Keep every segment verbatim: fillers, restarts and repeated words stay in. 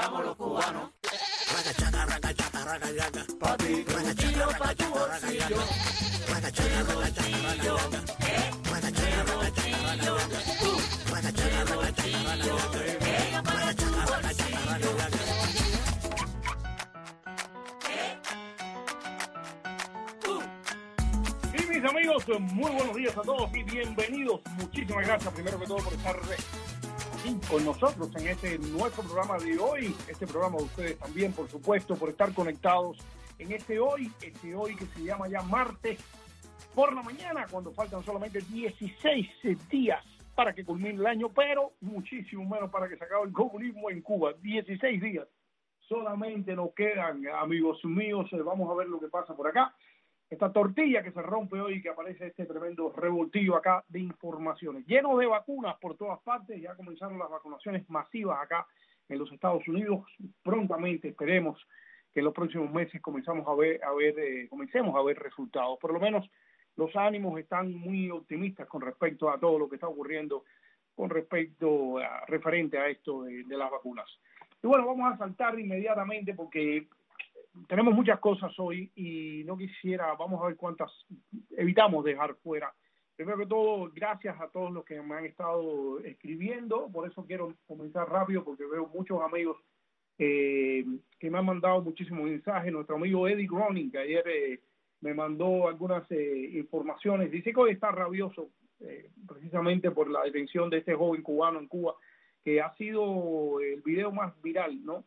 celebramos los cubanos. Raca, chaca, raca, chaca, raca, yaca. Pa' ti, raca, chaca, raca, chaca, raca, yaca. Raca, chaca, raca, chaca, raca, yaca. Raca, chaca, raca, chaca, raca, yaca. Raca, chaca, raca, chaca, raca, yaca. Raca, chaca, raca, chaca, raca, yaca. Y mis amigos, muy buenos días a todos y bienvenidos. Muchísimas gracias primero que todo por estar aquí con nosotros en este nuestro programa de hoy. Este programa de ustedes también, por supuesto, por estar conectados en este hoy, este hoy que se llama ya martes por la mañana, cuando faltan solamente dieciséis días para que culmine el año, pero muchísimo menos para que se acabe el comunismo en Cuba. dieciséis días solamente nos quedan, amigos míos. Vamos a ver lo que pasa por acá. Esta tortilla que se rompe hoy, que aparece este tremendo revoltillo acá de informaciones. Lleno de vacunas por todas partes, ya comenzaron las vacunaciones masivas acá en los Estados Unidos. Prontamente esperemos que en los próximos meses comenzamos a ver, a ver, eh, comencemos a ver resultados. Por lo menos los ánimos están muy optimistas con respecto a todo lo que está ocurriendo con respecto a referente a esto de, de las vacunas. Y bueno, vamos a saltar inmediatamente porque tenemos muchas cosas hoy y no quisiera, vamos a ver cuántas evitamos dejar fuera. Primero que todo, gracias a todos los que me han estado escribiendo, por eso quiero comenzar rápido porque veo muchos amigos eh, que me han mandado muchísimos mensajes. Nuestro amigo Eddie Groning, que ayer eh, me mandó algunas eh, informaciones, dice que hoy está rabioso eh, precisamente por la detención de este joven cubano en Cuba, que ha sido el video más viral, ¿no?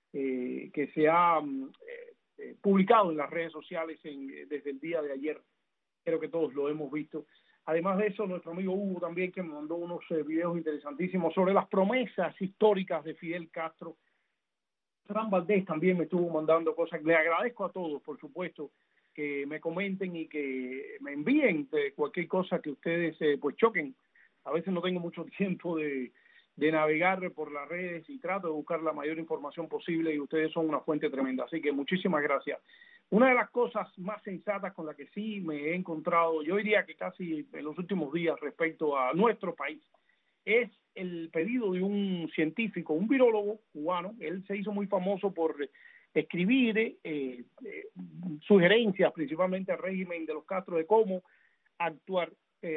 Eh, que se ha eh, eh, publicado en las redes sociales en, eh, desde el día de ayer. Creo que todos lo hemos visto. Además de eso, nuestro amigo Hugo también, que me mandó unos eh, videos interesantísimos sobre las promesas históricas de Fidel Castro. Fran Valdés también me estuvo mandando cosas. Le agradezco a todos, por supuesto, que me comenten y que me envíen de cualquier cosa que ustedes eh, pues choquen. A veces no tengo mucho tiempo de de navegar por las redes y trato de buscar la mayor información posible y ustedes son una fuente tremenda, así que muchísimas gracias. Una de las cosas más sensatas con la que sí me he encontrado, yo diría que casi en los últimos días respecto a nuestro país, es el pedido de un científico, un virólogo cubano. Él se hizo muy famoso por escribir eh, eh, sugerencias principalmente al régimen de los Castro de cómo actuar Eh,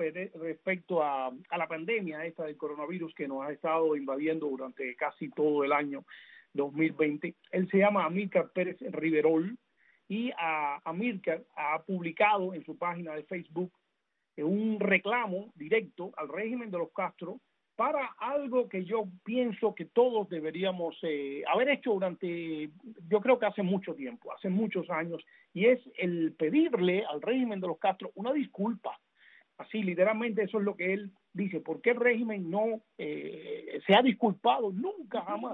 respecto a, a la pandemia esta del coronavirus que nos ha estado invadiendo durante casi todo el año dos mil veinte. Él se llama Amílcar Pérez Riverol y a Amílcar ha publicado en su página de Facebook eh, un reclamo directo al régimen de los Castro para algo que yo pienso que todos deberíamos eh, haber hecho durante, yo creo que hace mucho tiempo, hace muchos años, y es el pedirle al régimen de los Castro una disculpa. Así, literalmente, eso es lo que él dice. ¿Por qué el régimen no eh, se ha disculpado? Nunca, jamás,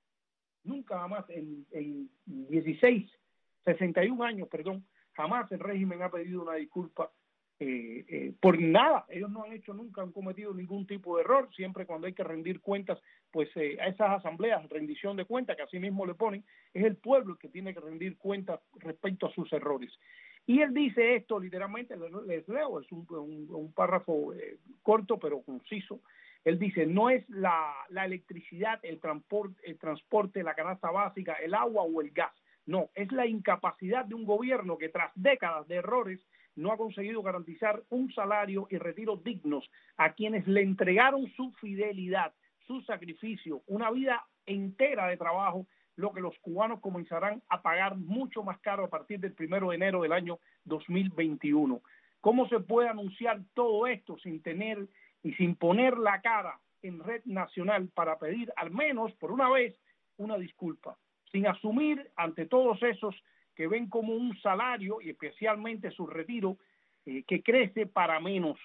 nunca jamás, en, en dieciséis, sesenta y un años, perdón, jamás el régimen ha pedido una disculpa eh, eh, por nada. Ellos no han hecho nunca, han cometido ningún tipo de error. Siempre cuando hay que rendir cuentas, pues eh, a esas asambleas, rendición de cuentas, que así mismo le ponen, es el pueblo el que tiene que rendir cuentas respecto a sus errores. Y él dice esto literalmente, les leo, es un, un, un párrafo eh, corto pero conciso. Él dice, no es la, la electricidad, el transporte, el transporte, la canasta básica, el agua o el gas. No, es la incapacidad de un gobierno que tras décadas de errores no ha conseguido garantizar un salario y retiro dignos a quienes le entregaron su fidelidad, su sacrificio, una vida entera de trabajo, lo que los cubanos comenzarán a pagar mucho más caro a partir del primero de enero del año dos mil veintiuno. ¿Cómo se puede anunciar todo esto sin tener y sin poner la cara en red nacional para pedir al menos por una vez una disculpa, sin asumir ante todos esos que ven como un salario y especialmente su retiro eh, que crece para menos,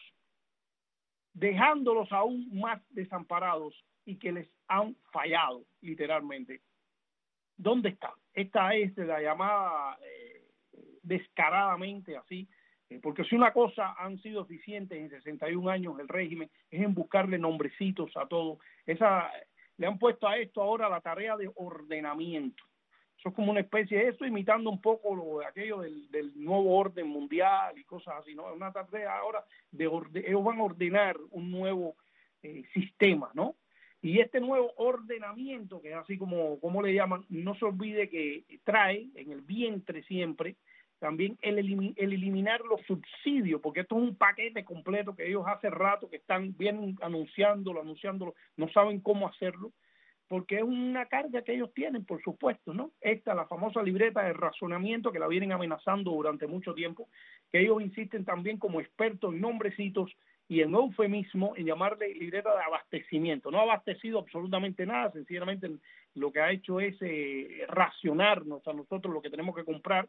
dejándolos aún más desamparados y que les han fallado literalmente? ¿Dónde está? Esta es la llamada eh, descaradamente así, eh, porque si una cosa han sido eficientes en sesenta y un años el régimen es en buscarle nombrecitos a todo. Esa, le han puesto a esto ahora la tarea de ordenamiento. Eso es como una especie de eso, imitando un poco lo de aquello del, del nuevo orden mundial y cosas así, ¿no? Una tarea ahora de orde, ellos van a ordenar un nuevo eh, sistema, ¿no? Y este nuevo ordenamiento, que es así como, como le llaman, no se olvide que trae en el vientre siempre también el, elimin el eliminar los subsidios, porque esto es un paquete completo que ellos hace rato que están bien anunciándolo, anunciándolo, no saben cómo hacerlo, porque es una carga que ellos tienen, por supuesto, ¿no? Esta, la famosa libreta de racionamiento que la vienen amenazando durante mucho tiempo, que ellos insisten también como expertos en nombrecitos y en eufemismo en llamarle libreta de abastecimiento. No ha abastecido absolutamente nada, sencillamente lo que ha hecho es eh, racionarnos a nosotros lo que tenemos que comprar.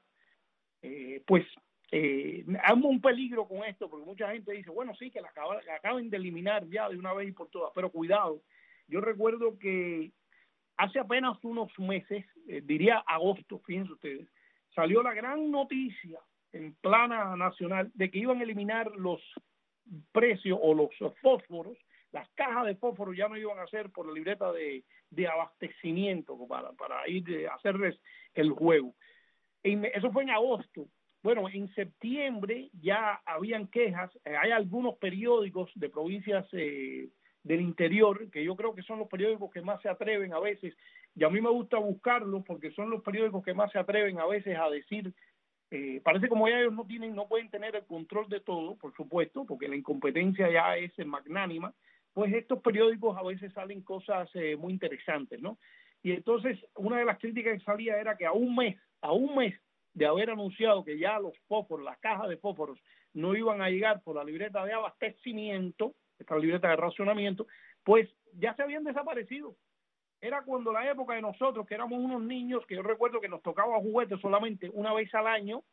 Eh, pues eh, hay un peligro con esto, porque mucha gente dice, bueno, sí, que la, acaba, la acaben de eliminar ya de una vez y por todas, pero cuidado. Yo recuerdo que hace apenas unos meses, eh, diría agosto, fíjense ustedes, salió la gran noticia en plana nacional de que iban a eliminar los precios o los fósforos, las cajas de fósforos ya no iban a ser por la libreta de, de abastecimiento para, para ir a hacerles el juego. En, eso fue en agosto. Bueno, en septiembre ya habían quejas, eh, hay algunos periódicos de provincias eh, del interior, que yo creo que son los periódicos que más se atreven a veces, y a mí me gusta buscarlos porque son los periódicos que más se atreven a veces a decir, eh, parece como ya ellos no tienen, no pueden tener el control de todo, por supuesto, porque la incompetencia ya es magnánima, pues estos periódicos a veces salen cosas eh, muy interesantes, ¿no? Y entonces una de las críticas que salía era que a un mes, a un mes de haber anunciado que ya los fósforos, las cajas de fósforos no iban a llegar por la libreta de abastecimiento, esta libreta de racionamiento, pues ya se habían desaparecido. Era cuando la época de nosotros, que éramos unos niños, que yo recuerdo que nos tocaba juguetes solamente una vez al año,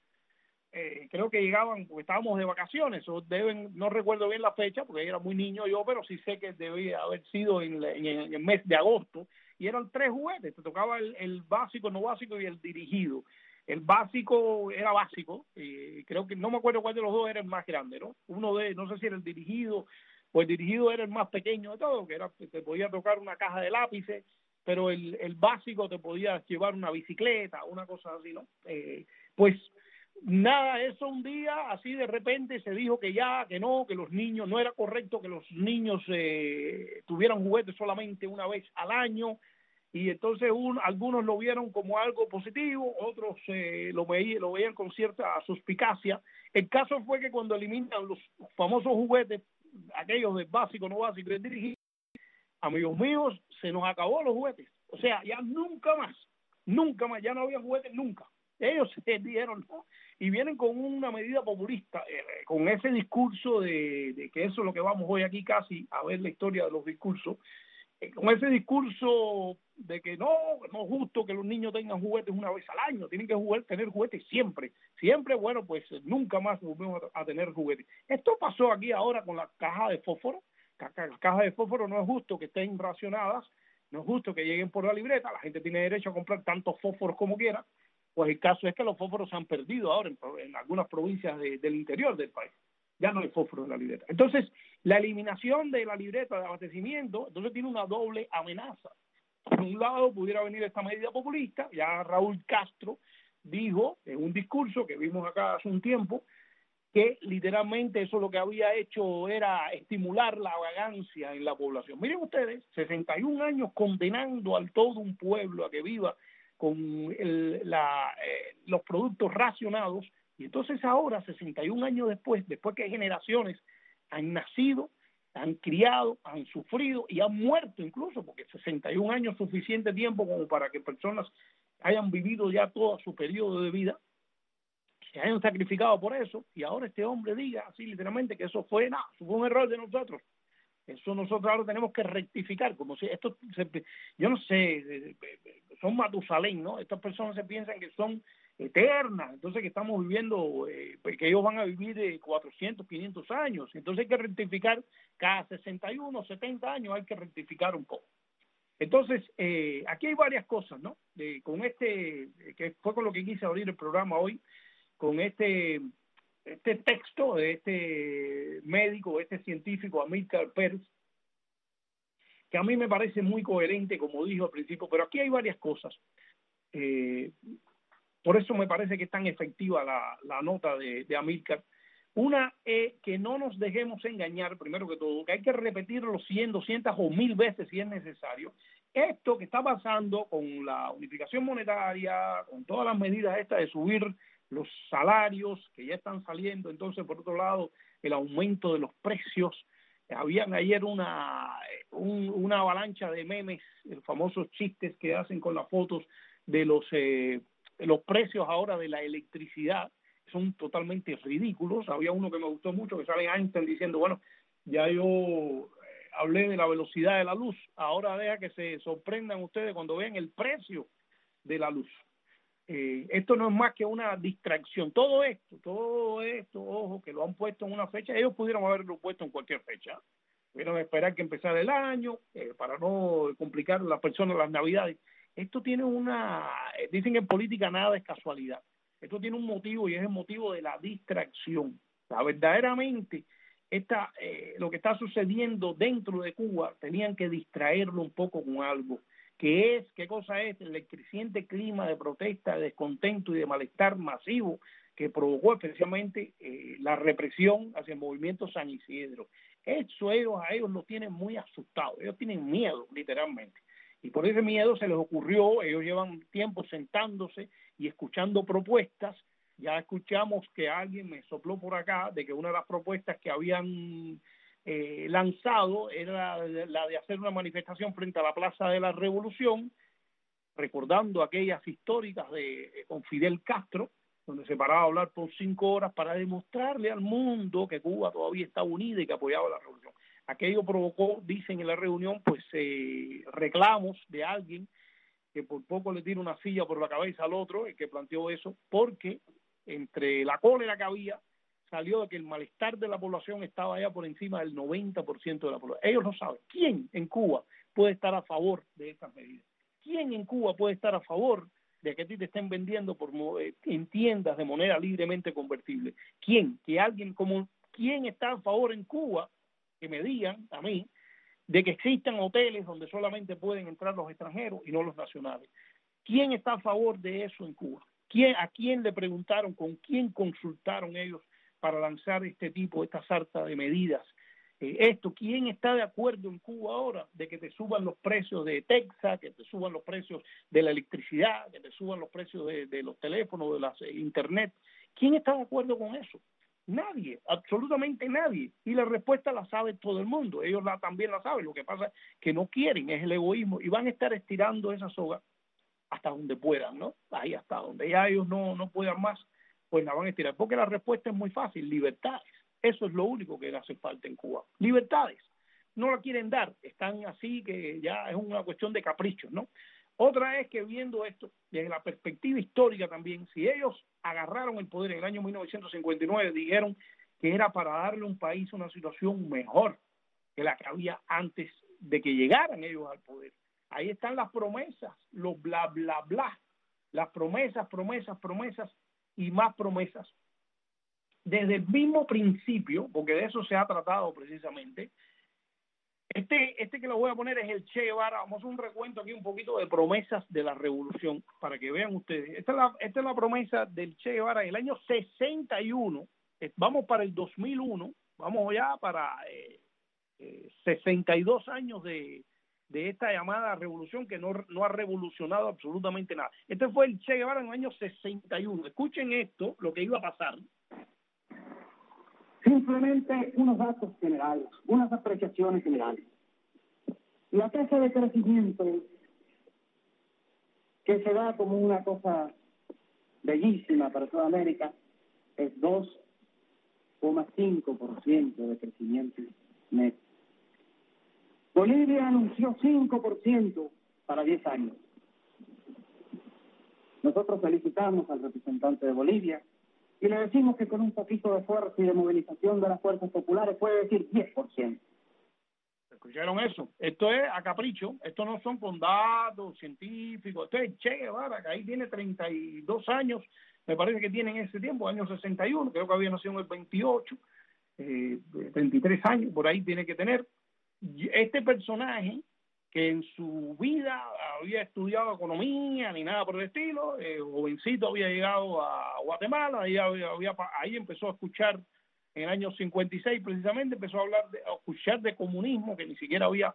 eh, creo que llegaban, porque estábamos de vacaciones, o deben, no recuerdo bien la fecha, porque era muy niño yo, pero sí sé que debía haber sido en, en, en el mes de agosto, y eran tres juguetes, te tocaba el, el básico, no básico y el dirigido. El básico era básico, y creo que no me acuerdo cuál de los dos era el más grande, ¿no? Uno de, no sé si era el dirigido, o el dirigido era el más pequeño de todo, que era, te podía tocar una caja de lápices, pero el, el básico te podía llevar una bicicleta, una cosa así, ¿no? Eh, pues nada, eso un día, así de repente se dijo que ya, que no, que los niños, no era correcto que los niños eh, tuvieran juguetes solamente una vez al año, y entonces un, algunos lo vieron como algo positivo, otros eh, lo, veía, lo veían con cierta suspicacia. El caso fue que cuando eliminan los famosos juguetes, aquellos de básico, no básico, y dirigido, amigos míos, se nos acabó los juguetes. O sea, ya nunca más, nunca más, ya no había juguetes nunca. Ellos se dijeron, ¿no? Y vienen con una medida populista, eh, con ese discurso de, de que eso es lo que vamos hoy aquí casi a ver la historia de los discursos, eh, con ese discurso de que no, no es justo que los niños tengan juguetes una vez al año, tienen que jugar, tener juguetes siempre, siempre, bueno, pues nunca más volvemos a, a tener juguetes. Esto pasó aquí ahora con la caja de fósforo. Las cajas de fósforo no es justo que estén racionadas, no es justo que lleguen por la libreta, la gente tiene derecho a comprar tantos fósforos como quiera, pues el caso es que los fósforos se han perdido ahora en, en algunas provincias de, del interior del país, ya no hay fósforo en la libreta. Entonces, la eliminación de la libreta de abastecimiento, entonces tiene una doble amenaza. Por un lado pudiera venir esta medida populista, ya Raúl Castro dijo en un discurso que vimos acá hace un tiempo, que literalmente eso lo que había hecho era estimular la vagancia en la población. Miren ustedes, sesenta y un años condenando al todo un pueblo a que viva con el, la, eh, los productos racionados, y entonces ahora, sesenta y un años después, después que generaciones han nacido, han criado, han sufrido y han muerto incluso, porque sesenta y un años es suficiente tiempo como para que personas hayan vivido ya todo su periodo de vida, se hayan sacrificado por eso, y ahora este hombre diga así literalmente que eso fue, no, eso fue un error de nosotros. Eso nosotros ahora tenemos que rectificar, como si esto, se, yo no sé, son Matusalén, ¿no? Estas personas se piensan que son eternas, entonces que estamos viviendo, eh, que ellos van a vivir eh, cuatrocientos, quinientos años, entonces hay que rectificar cada sesenta y uno, setenta años, hay que rectificar un poco. Entonces, eh, aquí hay varias cosas, ¿no? Eh, con este, eh, que fue con lo que quise abrir el programa hoy, con este... este texto de este médico, este científico, Amílcar Pérez, que a mí me parece muy coherente, como dijo al principio, pero aquí hay varias cosas. Eh, por eso me parece que es tan efectiva la, la nota de, de Amílcar, Una es que no nos dejemos engañar, primero que todo, que hay que repetirlo cien, doscientas o mil veces si es necesario. Esto que está pasando con la unificación monetaria, con todas las medidas estas de subir los salarios que ya están saliendo, entonces por otro lado el aumento de los precios. Habían ayer una, un, una avalancha de memes, los famosos chistes que hacen con las fotos de los, eh, los precios ahora de la electricidad, son totalmente ridículos. Había uno que me gustó mucho, que sale Einstein diciendo, bueno, ya yo eh, hablé de la velocidad de la luz, ahora deja que se sorprendan ustedes cuando vean el precio de la luz. Eh, esto no es más que una distracción. Todo esto, todo esto, ojo, que lo han puesto en una fecha, ellos pudieron haberlo puesto en cualquier fecha. Pudieron esperar que empezara el año, eh, para no complicar a las personas las navidades. Esto tiene una, eh, dicen en política nada es casualidad. Esto tiene un motivo y es el motivo de la distracción. O sea, verdaderamente, esta, eh, lo que está sucediendo dentro de Cuba, tenían que distraerlo un poco con algo. ¿Qué es? ¿Qué cosa es? El creciente clima de protesta, de descontento y de malestar masivo que provocó especialmente eh, la represión hacia el movimiento San Isidro. Eso ellos, a ellos los tienen muy asustados, ellos tienen miedo, literalmente. Y por ese miedo se les ocurrió, ellos llevan tiempo sentándose y escuchando propuestas. Ya escuchamos que alguien me sopló por acá de que una de las propuestas que habían Eh, lanzado era la de hacer una manifestación frente a la Plaza de la Revolución, recordando aquellas históricas de con Fidel Castro, donde se paraba a hablar por cinco horas para demostrarle al mundo que Cuba todavía estaba unida y que apoyaba la revolución. Aquello provocó, dicen en la reunión, pues eh, reclamos de alguien que por poco le tira una silla por la cabeza al otro, el que planteó eso, porque entre la cólera que había, salió de que el malestar de la población estaba ya por encima del noventa por ciento de la población. Ellos no saben quién en Cuba puede estar a favor de estas medidas. ¿Quién en Cuba puede estar a favor de que a ti te estén vendiendo por en tiendas de moneda libremente convertible? ¿Quién? Que alguien como ¿quién está a favor en Cuba? Que me digan a mí de que existan hoteles donde solamente pueden entrar los extranjeros y no los nacionales. ¿Quién está a favor de eso en Cuba? ¿Quién, a quién le preguntaron, con quién consultaron ellos para lanzar este tipo, esta sarta de medidas? Eh, esto, ¿quién está de acuerdo en Cuba ahora de que te suban los precios de Texas, que te suban los precios de la electricidad, que te suban los precios de, de los teléfonos, de las eh, internet? ¿Quién está de acuerdo con eso? Nadie, absolutamente nadie. Y la respuesta la sabe todo el mundo, ellos la, también la saben. Lo que pasa es que no quieren, es el egoísmo, y van a estar estirando esa soga hasta donde puedan, ¿no? Ahí hasta donde ya ellos no, no puedan más, pues la van a estirar, porque la respuesta es muy fácil: libertades. Eso es lo único que le hace falta en Cuba, libertades. No la quieren dar, están así que ya es una cuestión de caprichos, ¿no? Otra es que viendo esto desde la perspectiva histórica también, si ellos agarraron el poder en el año mil novecientos cincuenta y nueve, dijeron que era para darle a un país una situación mejor que la que había antes de que llegaran ellos al poder. Ahí están las promesas, los bla, bla, bla, las promesas, promesas, promesas y más promesas. Desde el mismo principio, porque de eso se ha tratado precisamente, este, este que lo voy a poner es el Che Guevara. Vamos a hacer un recuento aquí un poquito de promesas de la revolución, para que vean ustedes. Esta es la, esta es la promesa del Che Guevara en el año sesenta y uno, vamos para el dos mil uno, vamos ya para eh, eh, sesenta y dos años de... de esta llamada revolución que no, no ha revolucionado absolutamente nada. Este fue el Che Guevara en el año sesenta y uno. Escuchen esto, lo que iba a pasar. Simplemente unos datos generales, unas apreciaciones generales. La tasa de crecimiento, que se da como una cosa bellísima para toda América, es dos coma cinco por ciento de crecimiento neto. Bolivia anunció cinco por ciento para diez años. Nosotros felicitamos al representante de Bolivia y le decimos que con un poquito de fuerza y de movilización de las fuerzas populares puede decir diez por ciento. ¿Escucharon eso? Esto es a capricho, esto no son con datos científicos, esto es Che Guevara, que ahí tiene treinta y dos años, me parece que tiene en ese tiempo, año sesenta y uno, creo que había nacido en el veintiocho, eh, treinta y tres años, por ahí tiene que tener. Este personaje, que en su vida había estudiado economía ni nada por el estilo, eh, jovencito, había llegado a Guatemala, ahí, había, había, ahí empezó a escuchar en el año cincuenta y seis precisamente empezó a hablar, de, a escuchar de comunismo, que ni siquiera había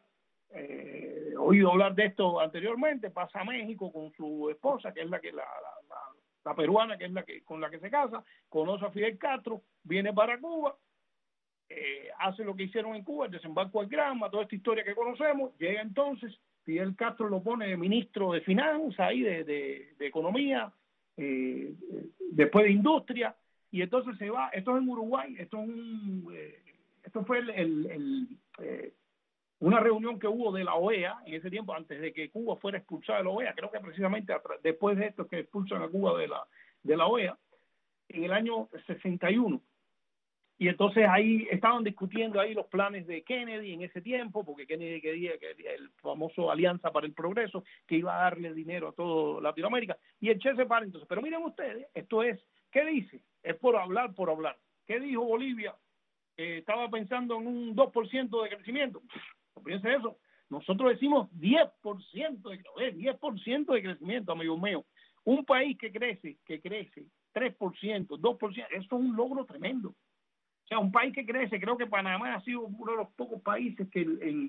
eh, oído hablar de esto anteriormente. Pasa a México con su esposa, que es la que la, la, la, la peruana, que es la que con la que se casa, conoce a Fidel Castro, viene para Cuba, eh, hace lo que hicieron en Cuba, el desembarco al Granma, toda esta historia que conocemos. Llega entonces, Fidel Castro lo pone de ministro de Finanzas, ahí de, de, de Economía, eh, después de Industria, y entonces se va. Esto es en Uruguay, esto es un, eh, esto fue el, el, el eh, una reunión que hubo de la O E A en ese tiempo, antes de que Cuba fuera expulsada de la O E A. Creo que precisamente después de esto que expulsan a Cuba de la, de la O E A, en el año sesenta y uno. Y entonces ahí estaban discutiendo ahí los planes de Kennedy en ese tiempo, porque Kennedy quería que el famoso Alianza para el Progreso, que iba a darle dinero a toda Latinoamérica, y el Che se para entonces. Pero miren ustedes, esto es, ¿qué dice? Es por hablar, por hablar. ¿Qué dijo Bolivia? Eh, estaba pensando en un dos por ciento de crecimiento. No piense eso. Nosotros decimos diez por ciento de, eh, diez por ciento de crecimiento, amigo mío. Un país que crece, que crece tres por ciento, dos por ciento, eso es un logro tremendo. O sea, un país que crece, creo que Panamá ha sido uno de los pocos países que en,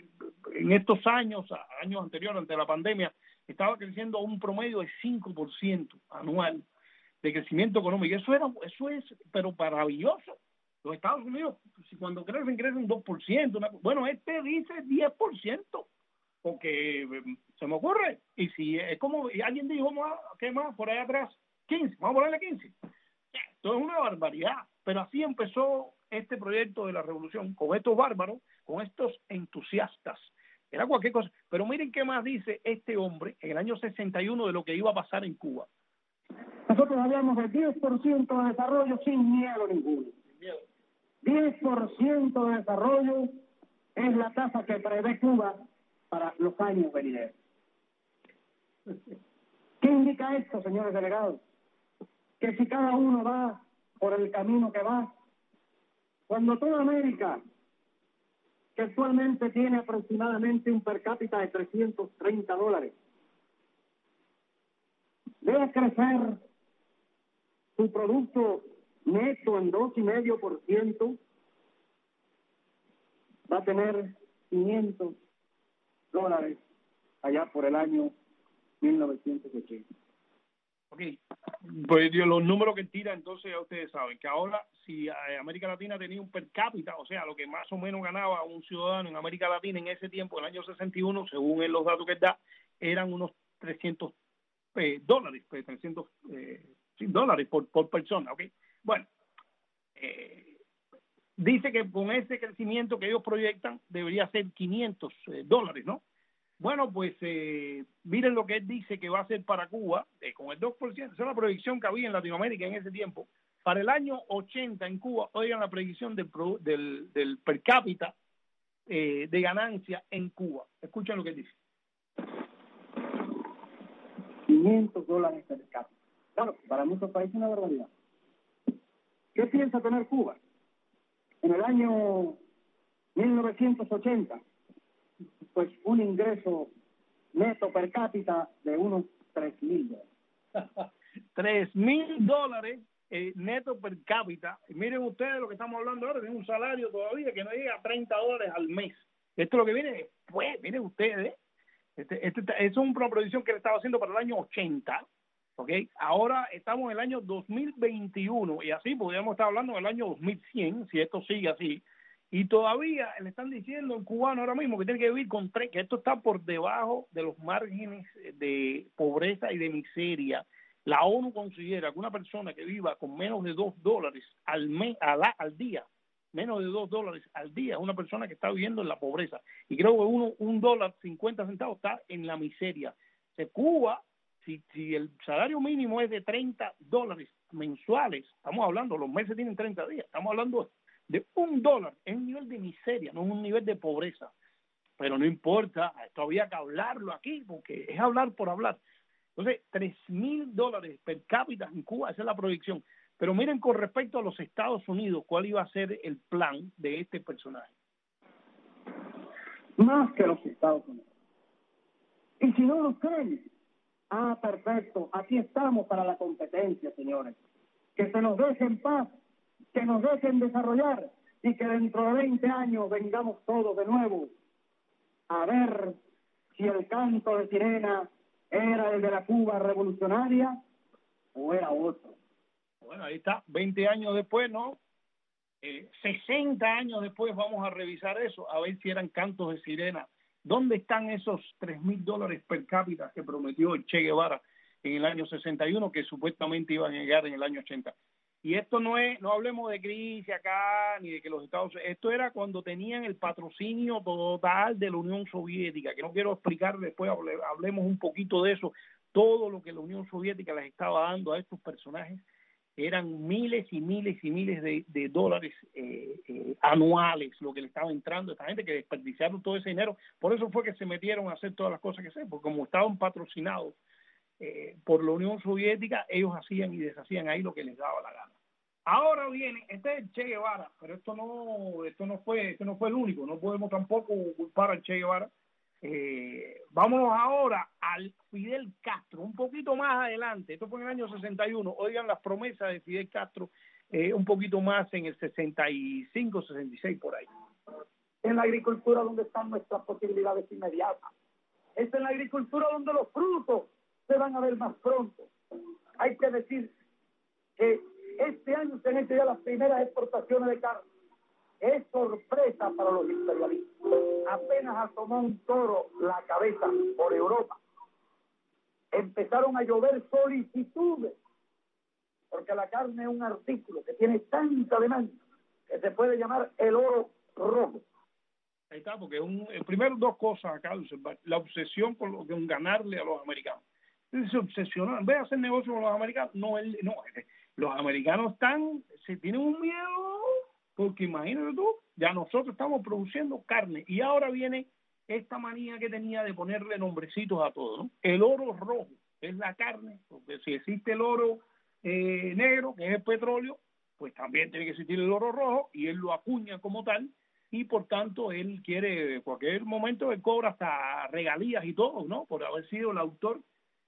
en estos años, años anteriores, ante la pandemia, estaba creciendo a un promedio de cinco por ciento anual de crecimiento económico. Eso era, eso es, pero maravilloso. Los Estados Unidos, si cuando crecen, crecen dos por ciento. Una, bueno, este dice diez por ciento, porque se me ocurre. Y si es como, y alguien dijo, ¿qué más? Por ahí atrás, quince, vamos a ponerle quince. Esto es una barbaridad. Pero así empezó este proyecto de la revolución, con estos bárbaros, con estos entusiastas. Era cualquier cosa. Pero miren qué más dice este hombre en el año sesenta y uno de lo que iba a pasar en Cuba. Nosotros hablamos de diez por ciento de desarrollo sin miedo ninguno. diez por ciento de desarrollo es la tasa que prevé Cuba para los años venideros. ¿Qué indica esto, señores delegados? Que si cada uno va por el camino que va, cuando toda América, que actualmente tiene aproximadamente un per cápita de trescientos treinta dólares, debe crecer su producto neto en dos coma cinco por ciento, va a tener quinientos dólares allá por el año mil novecientos ochenta. Ok, pues los números que tira, entonces ya ustedes saben que ahora si América Latina tenía un per cápita, o sea, lo que más o menos ganaba un ciudadano en América Latina en ese tiempo, en el año sesenta y uno, según él, los datos que da, eran unos trescientos eh, dólares, pues trescientos eh, sí, dólares por, por persona, ok. Bueno, eh, dice que con ese crecimiento que ellos proyectan debería ser quinientos eh, dólares, ¿no? Bueno, pues eh, miren lo que él dice que va a ser para Cuba, eh, con el dos por ciento, esa es la proyección que había en Latinoamérica en ese tiempo. Para el año ochenta en Cuba, oigan la predicción del, del, del per cápita eh, de ganancia en Cuba. Escuchen lo que él dice. quinientos dólares per cápita. Claro, para muchos países es una barbaridad. ¿Qué piensa tener Cuba? En el año mil novecientos ochenta, pues un ingreso neto per cápita de unos tres mil dólares. tres mil dólares eh, neto per cápita. Miren ustedes lo que estamos hablando ahora, tienen un salario todavía que no llega a treinta dólares al mes. Esto es lo que viene después, miren ustedes. Este, este, es una proyección que le estaba haciendo para el año ochenta, ¿ok? Ahora estamos en el año dos mil veintiuno y así podríamos estar hablando del año dos mil cien, si esto sigue así. Y todavía le están diciendo al cubano ahora mismo que tiene que vivir con tres, que esto está por debajo de los márgenes de pobreza y de miseria. La ONU considera que una persona que viva con menos de dos dólares al mes, al, al día, menos de dos dólares al día, es una persona que está viviendo en la pobreza. Y creo que uno, un dólar cincuenta centavos está en la miseria. O sea, Cuba, si, si el salario mínimo es de treinta dólares mensuales, estamos hablando, los meses tienen treinta días, estamos hablando de de un dólar, es un nivel de miseria, no es un nivel de pobreza. Pero no importa, esto había que hablarlo aquí, porque es hablar por hablar. Entonces, tres mil dólares per cápita en Cuba, esa es la proyección. Pero miren con respecto a los Estados Unidos, cuál iba a ser el plan de este personaje. Más que los Estados Unidos. Y si no nos creen, ah, perfecto, aquí estamos para la competencia, señores. Que se nos deje en paz que nos dejen desarrollar y que dentro de veinte años vengamos todos de nuevo a ver si el canto de sirena era el de la Cuba revolucionaria o era otro. Bueno, ahí está, veinte años después, ¿no? Eh, sesenta años después vamos a revisar eso, a ver si eran cantos de sirena. ¿Dónde están esos tres mil dólares per cápita que prometió el Che Guevara en el año sesenta y uno, que supuestamente iban a llegar en el año ochenta? Y esto no es, no hablemos de crisis acá, ni de que los Estados Unidos, esto era cuando tenían el patrocinio total de la Unión Soviética, que no quiero explicar, después hable, hablemos un poquito de eso, todo lo que la Unión Soviética les estaba dando a estos personajes, eran miles y miles y miles de, de dólares eh, eh, anuales, lo que le estaba entrando a esta gente, que desperdiciaron todo ese dinero. Por eso fue que se metieron a hacer todas las cosas que sé, porque como estaban patrocinados eh, por la Unión Soviética, ellos hacían y deshacían ahí lo que les daba la gana. Ahora viene, este es el Che Guevara, pero esto no, esto no fue, esto no fue el único, no podemos tampoco culpar al Che Guevara. Eh, vámonos ahora al Fidel Castro, un poquito más adelante, esto fue en el año sesenta y uno, oigan las promesas de Fidel Castro, eh, un poquito más en el sesenta y cinco, sesenta y seis por ahí. En la agricultura donde están nuestras posibilidades inmediatas, es en la agricultura donde los frutos se van a ver más pronto. Hay que decir que este año se han hecho ya las primeras exportaciones de carne. Es sorpresa para los imperialistas. Apenas asomó un toro la cabeza por Europa, empezaron a llover solicitudes, porque la carne es un artículo que tiene tanta demanda que se puede llamar el oro rojo. Ahí está, porque es un, primero dos cosas acá, la obsesión con, lo, con ganarle a los americanos. Se obsesionó, en vez de hacer negocio con los americanos, no, él, no, los americanos están, se tienen un miedo, porque imagínate tú, ya nosotros estamos produciendo carne, y ahora viene esta manía que tenía de ponerle nombrecitos a todo, ¿no? El oro rojo es la carne, porque si existe el oro eh, negro, que es el petróleo, pues también tiene que existir el oro rojo, y él lo acuña como tal, y por tanto él quiere, en cualquier momento él cobra hasta regalías y todo, ¿no? Por haber sido el autor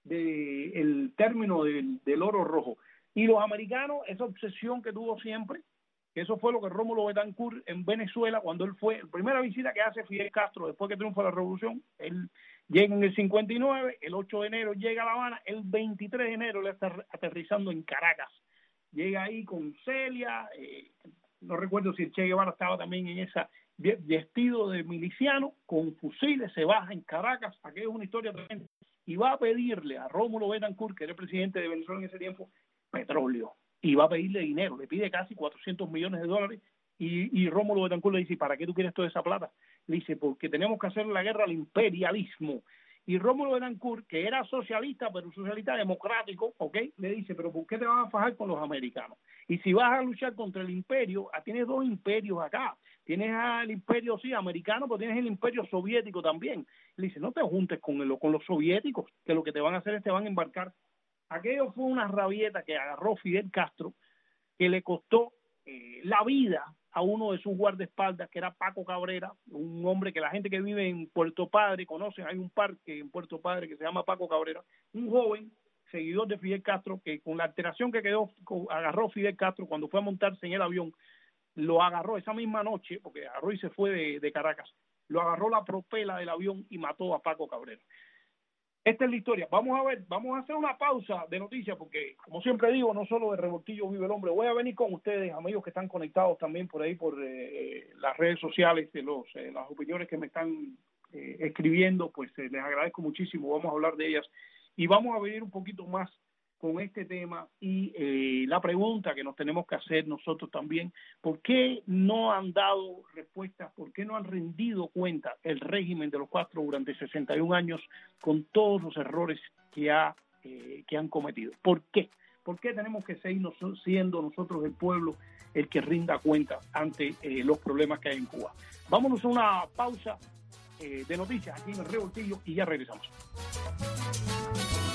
del término del, del oro rojo. Y los americanos, esa obsesión que tuvo siempre, que eso fue lo que Rómulo Betancourt en Venezuela, cuando él fue, la primera visita que hace Fidel Castro después que triunfa la revolución, él llega en el cincuenta y nueve, el ocho de enero llega a La Habana, el veintitrés de enero le está aterrizando en Caracas, llega ahí con Celia, eh, no recuerdo si el Che Guevara estaba también en esa, vestido de miliciano, con fusiles, se baja en Caracas, aquello es una historia tremenda, y va a pedirle a Rómulo Betancourt, que era el presidente de Venezuela en ese tiempo, petróleo, y va a pedirle dinero, le pide casi cuatrocientos millones de dólares, y, y Rómulo Betancourt le dice, ¿para qué tú quieres toda esa plata? Le dice, porque tenemos que hacer la guerra al imperialismo. Y Rómulo Betancourt, que era socialista, pero un socialista democrático, ¿ok? Le dice, pero ¿por qué te vas a fajar con los americanos? Y si vas a luchar contra el imperio, tienes dos imperios acá. Tienes al imperio, sí, americano, pero tienes el imperio soviético también. Le dice, no te juntes con, el, con los soviéticos, que lo que te van a hacer es te van a embarcar. Aquello fue una rabieta que agarró Fidel Castro, que le costó eh, la vida a uno de sus guardaespaldas, que era Paco Cabrera, un hombre que la gente que vive en Puerto Padre conocen, hay un parque en Puerto Padre que se llama Paco Cabrera, un joven seguidor de Fidel Castro, que con la alteración que quedó, agarró Fidel Castro cuando fue a montarse en el avión, lo agarró esa misma noche, porque agarró y se fue de, de Caracas, lo agarró la propela del avión y mató a Paco Cabrera. Esta es la historia. Vamos a ver, vamos a hacer una pausa de noticias porque, como siempre digo, no solo de Revoltillo vive el hombre. Voy a venir con ustedes, amigos que están conectados también por ahí, por eh, las redes sociales, de los eh, las opiniones que me están eh, escribiendo, pues eh, les agradezco muchísimo. Vamos a hablar de ellas y vamos a venir un poquito más con este tema y eh, la pregunta que nos tenemos que hacer nosotros también, ¿por qué no han dado respuestas? ¿Por qué no han rendido cuenta el régimen de los Castro durante sesenta y un años con todos los errores que, ha, eh, que han cometido? ¿Por qué? ¿Por qué tenemos que seguir siendo nosotros el pueblo el que rinda cuenta ante eh, los problemas que hay en Cuba? Vámonos a una pausa eh, de noticias aquí en el Revoltillo y ya regresamos.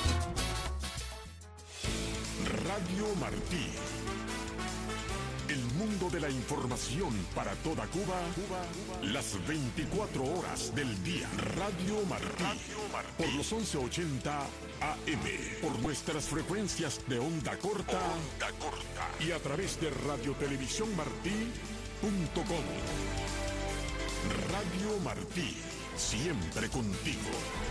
Radio Martí, el mundo de la información para toda Cuba, Cuba, Cuba, las veinticuatro horas del día. Radio Martí, Radio Martí, por los once ochenta A M, por nuestras frecuencias de onda corta, onda corta y a través de radio televisión martí punto com. Radio Martí, siempre contigo.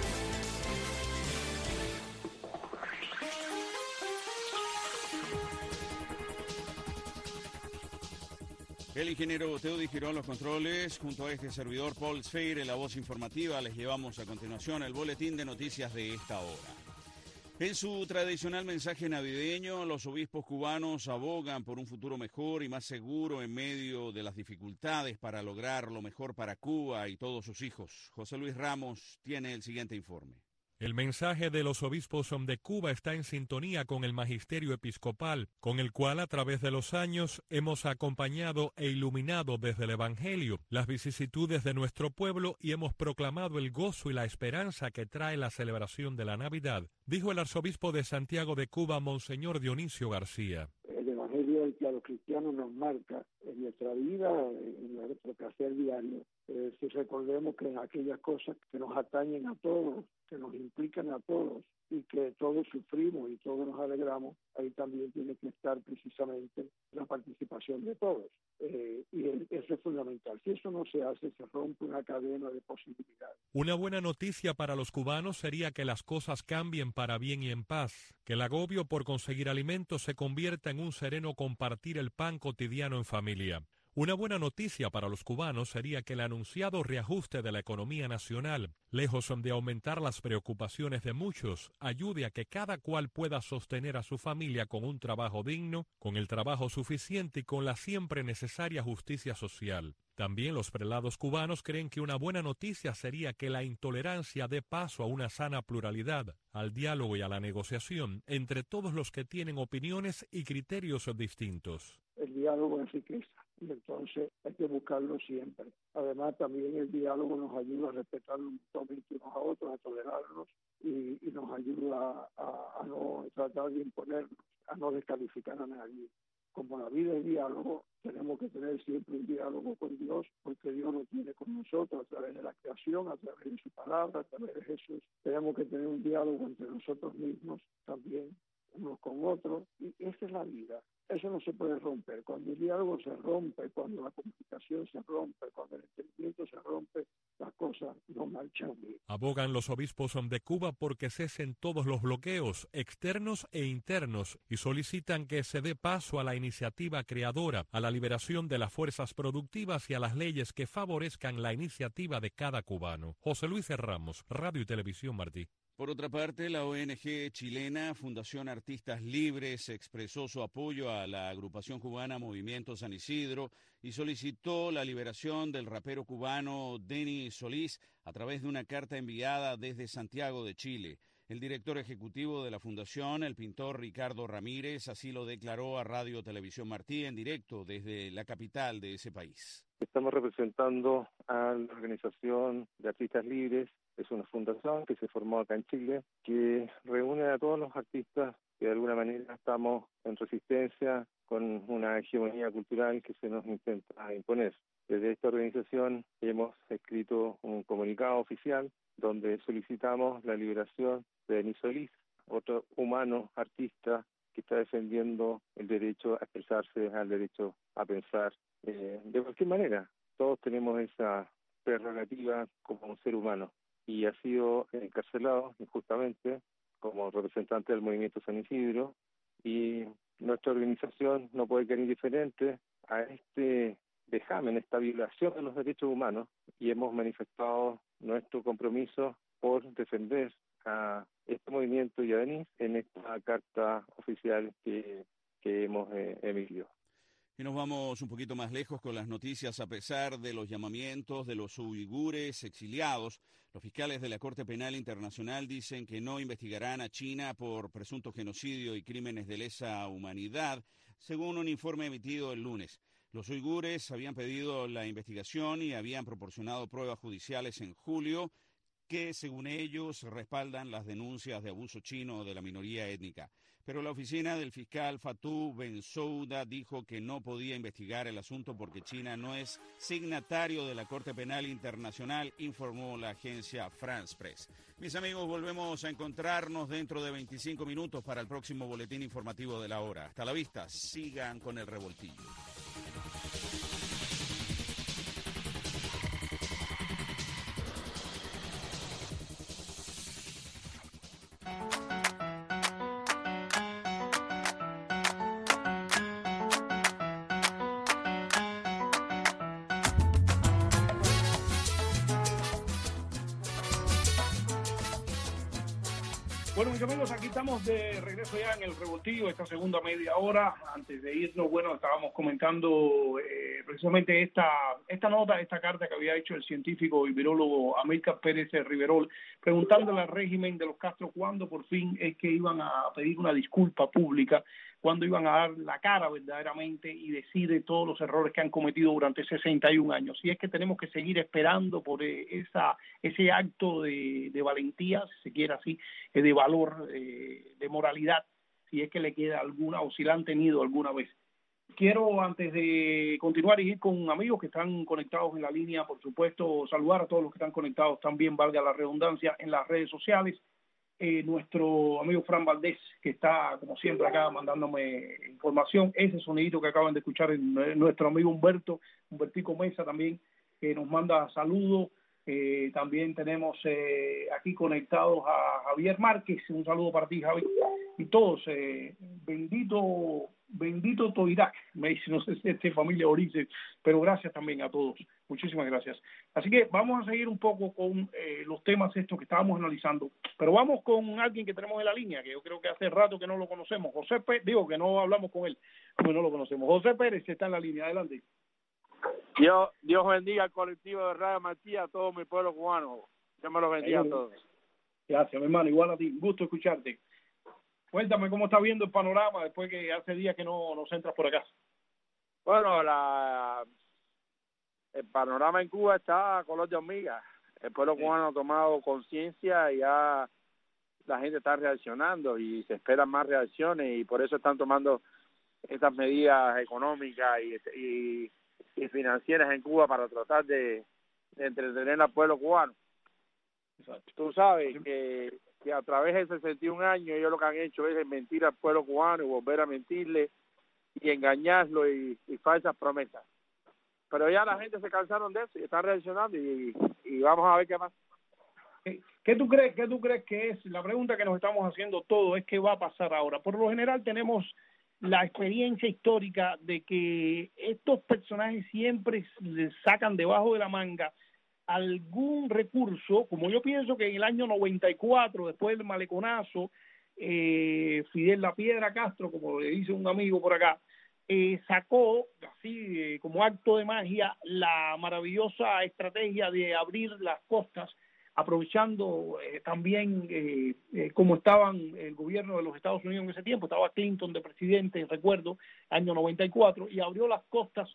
El ingeniero Teody Girón, los controles, junto a este servidor Paul Sfeir, en la voz informativa, les llevamos a continuación el boletín de noticias de esta hora. En su tradicional mensaje navideño, los obispos cubanos abogan por un futuro mejor y más seguro en medio de las dificultades para lograr lo mejor para Cuba y todos sus hijos. José Luis Ramos tiene el siguiente informe. El mensaje de los obispos de Cuba está en sintonía con el magisterio episcopal, con el cual a través de los años hemos acompañado e iluminado desde el Evangelio las vicisitudes de nuestro pueblo y hemos proclamado el gozo y la esperanza que trae la celebración de la Navidad, dijo el arzobispo de Santiago de Cuba, Monseñor Dionisio García. El Evangelio que a los cristianos nos marca en nuestra vida, en nuestro quehacer diario. Eh, si recordemos que en aquellas cosas que nos atañen a todos, que nos implican a todos y que todos sufrimos y todos nos alegramos, ahí también tiene que estar precisamente la participación de todos. Eh, y eso es fundamental. Si eso no se hace, se rompe una cadena de posibilidades. Una buena noticia para los cubanos sería que las cosas cambien para bien y en paz, que el agobio por conseguir alimentos se convierta en un sereno compartir el pan cotidiano en familia. Una buena noticia para los cubanos sería que el anunciado reajuste de la economía nacional, lejos de aumentar las preocupaciones de muchos, ayude a que cada cual pueda sostener a su familia con un trabajo digno, con el trabajo suficiente y con la siempre necesaria justicia social. También los prelados cubanos creen que una buena noticia sería que la intolerancia dé paso a una sana pluralidad, al diálogo y a la negociación entre todos los que tienen opiniones y criterios distintos. El diálogo es riqueza y entonces hay que buscarlo siempre. Además, también el diálogo nos ayuda a respetarnos mutuamente unos a otros, a tolerarnos y, y nos ayuda a, a no tratar de imponernos, a no descalificar a nadie. Como la vida es diálogo, tenemos que tener siempre un diálogo con Dios, porque Dios lo tiene con nosotros a través de la creación, a través de su palabra, a través de Jesús. Tenemos que tener un diálogo entre nosotros mismos también, unos con otros, y esa es la vida. Eso no se puede romper. Cuando el diálogo se rompe, cuando la comunicación se rompe, cuando el entendimiento se rompe, las cosas no marchan bien. Abogan los obispos de Cuba porque cesen todos los bloqueos externos e internos y solicitan que se dé paso a la iniciativa creadora, a la liberación de las fuerzas productivas y a las leyes que favorezcan la iniciativa de cada cubano. José Luis Ramos, Radio y Televisión Martí. Por otra parte, la O N G chilena Fundación Artistas Libres expresó su apoyo a la agrupación cubana Movimiento San Isidro y solicitó la liberación del rapero cubano Denis Solís a través de una carta enviada desde Santiago de Chile. El director ejecutivo de la fundación, el pintor Ricardo Ramírez, así lo declaró a Radio Televisión Martí en directo desde la capital de ese país. Estamos representando a la Organización de Artistas Libres. Es una fundación que se formó acá en Chile, que reúne a todos los artistas que de alguna manera estamos en resistencia con una hegemonía cultural que se nos intenta imponer. Desde esta organización hemos escrito un comunicado oficial donde solicitamos la liberación de Denis Solís, otro humano artista que está defendiendo el derecho a expresarse, al derecho a pensar eh, de cualquier manera. Todos tenemos esa prerrogativa como un ser humano. Y ha sido encarcelado injustamente como representante del Movimiento San Isidro, y nuestra organización no puede quedar indiferente a este vejamen, esta violación de los derechos humanos, y hemos manifestado nuestro compromiso por defender a este movimiento y a Denis en esta carta oficial que, que hemos eh, emitido. Y nos vamos un poquito más lejos con las noticias. A pesar de los llamamientos de los uigures exiliados, los fiscales de la Corte Penal Internacional dicen que no investigarán a China por presunto genocidio y crímenes de lesa humanidad, según un informe emitido el lunes. Los uigures habían pedido la investigación y habían proporcionado pruebas judiciales en julio que, según ellos, respaldan las denuncias de abuso chino de la minoría étnica. Pero la oficina del fiscal Fatou Bensouda dijo que no podía investigar el asunto porque China no es signatario de la Corte Penal Internacional, informó la agencia France Press. Mis amigos, volvemos a encontrarnos dentro de veinticinco minutos para el próximo boletín informativo de la hora. Hasta la vista, sigan con el revoltillo. Bueno, mis amigos, aquí estamos de regreso ya en el revoltillo, esta segunda media hora. Antes de irnos, bueno, estábamos comentando eh, precisamente esta esta nota, esta carta que había hecho el científico y virólogo Amílcar Pérez Riverol, preguntándole al régimen de los Castro cuándo por fin es que iban a pedir una disculpa pública, cuándo iban a dar la cara verdaderamente y decir de todos los errores que han cometido durante sesenta y un años. Y es que tenemos que seguir esperando por eh, esa ese acto de, de valentía, si se quiere así, eh, de valor, eh, de moralidad, si es que le queda alguna o si la han tenido alguna vez. Quiero, antes de continuar y ir con amigos que están conectados en la línea, por supuesto, saludar a todos los que están conectados también, valga la redundancia, en las redes sociales. Eh, nuestro amigo Fran Valdés, que está, como siempre, acá mandándome información. Ese sonidito que acaban de escuchar es nuestro amigo Humberto, Humbertico Mesa también, que nos manda saludos. Eh, también tenemos eh, aquí conectados a Javier Márquez, un saludo para ti, Javi, y todos, eh, bendito, bendito Toirac, me dice, no sé si es de familia Orice, pero gracias también a todos, muchísimas gracias. Así que vamos a seguir un poco con eh, los temas estos que estábamos analizando, pero vamos con alguien que tenemos en la línea, que yo creo que hace rato que no lo conocemos, José Pérez, digo que no hablamos con él, como no lo conocemos. José Pérez está en la línea, adelante. Dios, Dios bendiga al colectivo de Radio Martí, a todo mi pueblo cubano. Dios me lo bendiga a todos. Gracias, mi hermano. Igual a ti. Un gusto escucharte. Cuéntame cómo estás viendo el panorama después que hace días que no nos entras por acá. Bueno, la, el panorama en Cuba está color de hormiga. El pueblo sí. cubano ha tomado conciencia y ya la gente está reaccionando y se esperan más reacciones y por eso están tomando estas medidas económicas y, y y financieras en Cuba para tratar de, de entretener al pueblo cubano. Exacto. Tú sabes que, que a través de sesenta y un años ellos lo que han hecho es mentir al pueblo cubano y volver a mentirle y engañarlo y, y falsas promesas. Pero ya la gente se cansaron de eso y están reaccionando y, y vamos a ver qué pasa. ¿Qué tú crees, qué tú crees que es? La pregunta que nos estamos haciendo todos es qué va a pasar ahora. Por lo general tenemos la experiencia histórica de que estos personajes siempre les sacan debajo de la manga algún recurso, como yo pienso que en el año noventa y cuatro, después del maleconazo, eh, Fidel La Piedra Castro, como le dice un amigo por acá, eh, sacó, así eh, como acto de magia, la maravillosa estrategia de abrir las costas, aprovechando eh, también eh, eh, como estaban el gobierno de los Estados Unidos en ese tiempo, estaba Clinton de presidente, recuerdo, año noventa y cuatro, y abrió las costas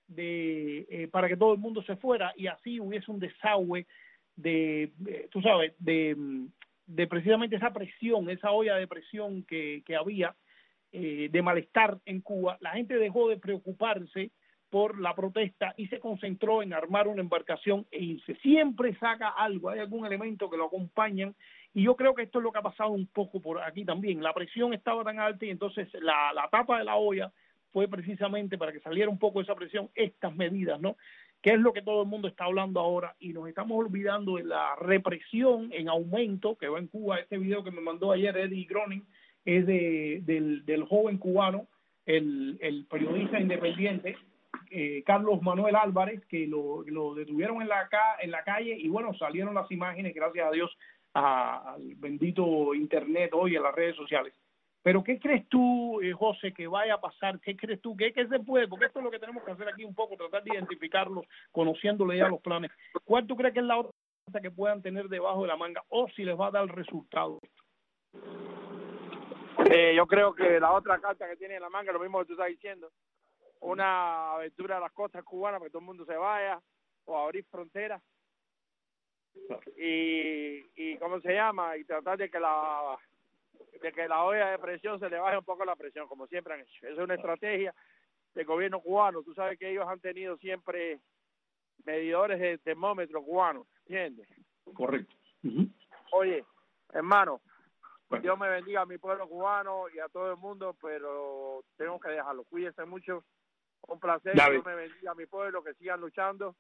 de eh, para que todo el mundo se fuera y así hubiese un desagüe de, eh, tú sabes, de, de precisamente esa presión, esa olla de presión que, que había, eh, de malestar en Cuba. La gente dejó de preocuparse por la protesta y se concentró en armar una embarcación e irse. Siempre saca algo, hay algún elemento que lo acompañan y yo creo que esto es lo que ha pasado un poco por aquí también. La presión estaba tan alta y entonces la, la tapa de la olla fue precisamente para que saliera un poco esa presión, estas medidas, ¿no? Que es lo que todo el mundo está hablando ahora y nos estamos olvidando de la represión en aumento que va en Cuba. Este video que me mandó ayer Eddie Groning es de, del, del joven cubano, el, el periodista independiente, Eh, Carlos Manuel Álvarez, que lo, lo detuvieron en la, ca en la calle y bueno, salieron las imágenes, gracias a Dios, a, al bendito internet hoy, en las redes sociales. Pero ¿qué crees tú, eh, José, que vaya a pasar? ¿Qué crees tú? ¿Qué, ¿Qué se puede? Porque esto es lo que tenemos que hacer aquí un poco, tratar de identificarlos, conociéndole ya los planes. ¿Cuál tú crees que es la otra que puedan tener debajo de la manga o si les va a dar resultado? Eh, yo creo que la otra carta que tiene en la manga, lo mismo que tú estás diciendo, una aventura a las costas cubanas para que todo el mundo se vaya o abrir fronteras y, ¿cómo se llama? Y tratar de que la de que la olla de presión se le baje un poco la presión, como siempre han hecho. Esa es una estrategia del gobierno cubano. Tú sabes que ellos han tenido siempre medidores de termómetro cubanos, ¿entiendes? Correcto. Uh-huh. Oye, hermano, bueno. Dios me bendiga a mi pueblo cubano y a todo el mundo, pero tengo que dejarlo. Cuídense mucho. Un placer. David. Dios me bendiga a mi pueblo, que sigan luchando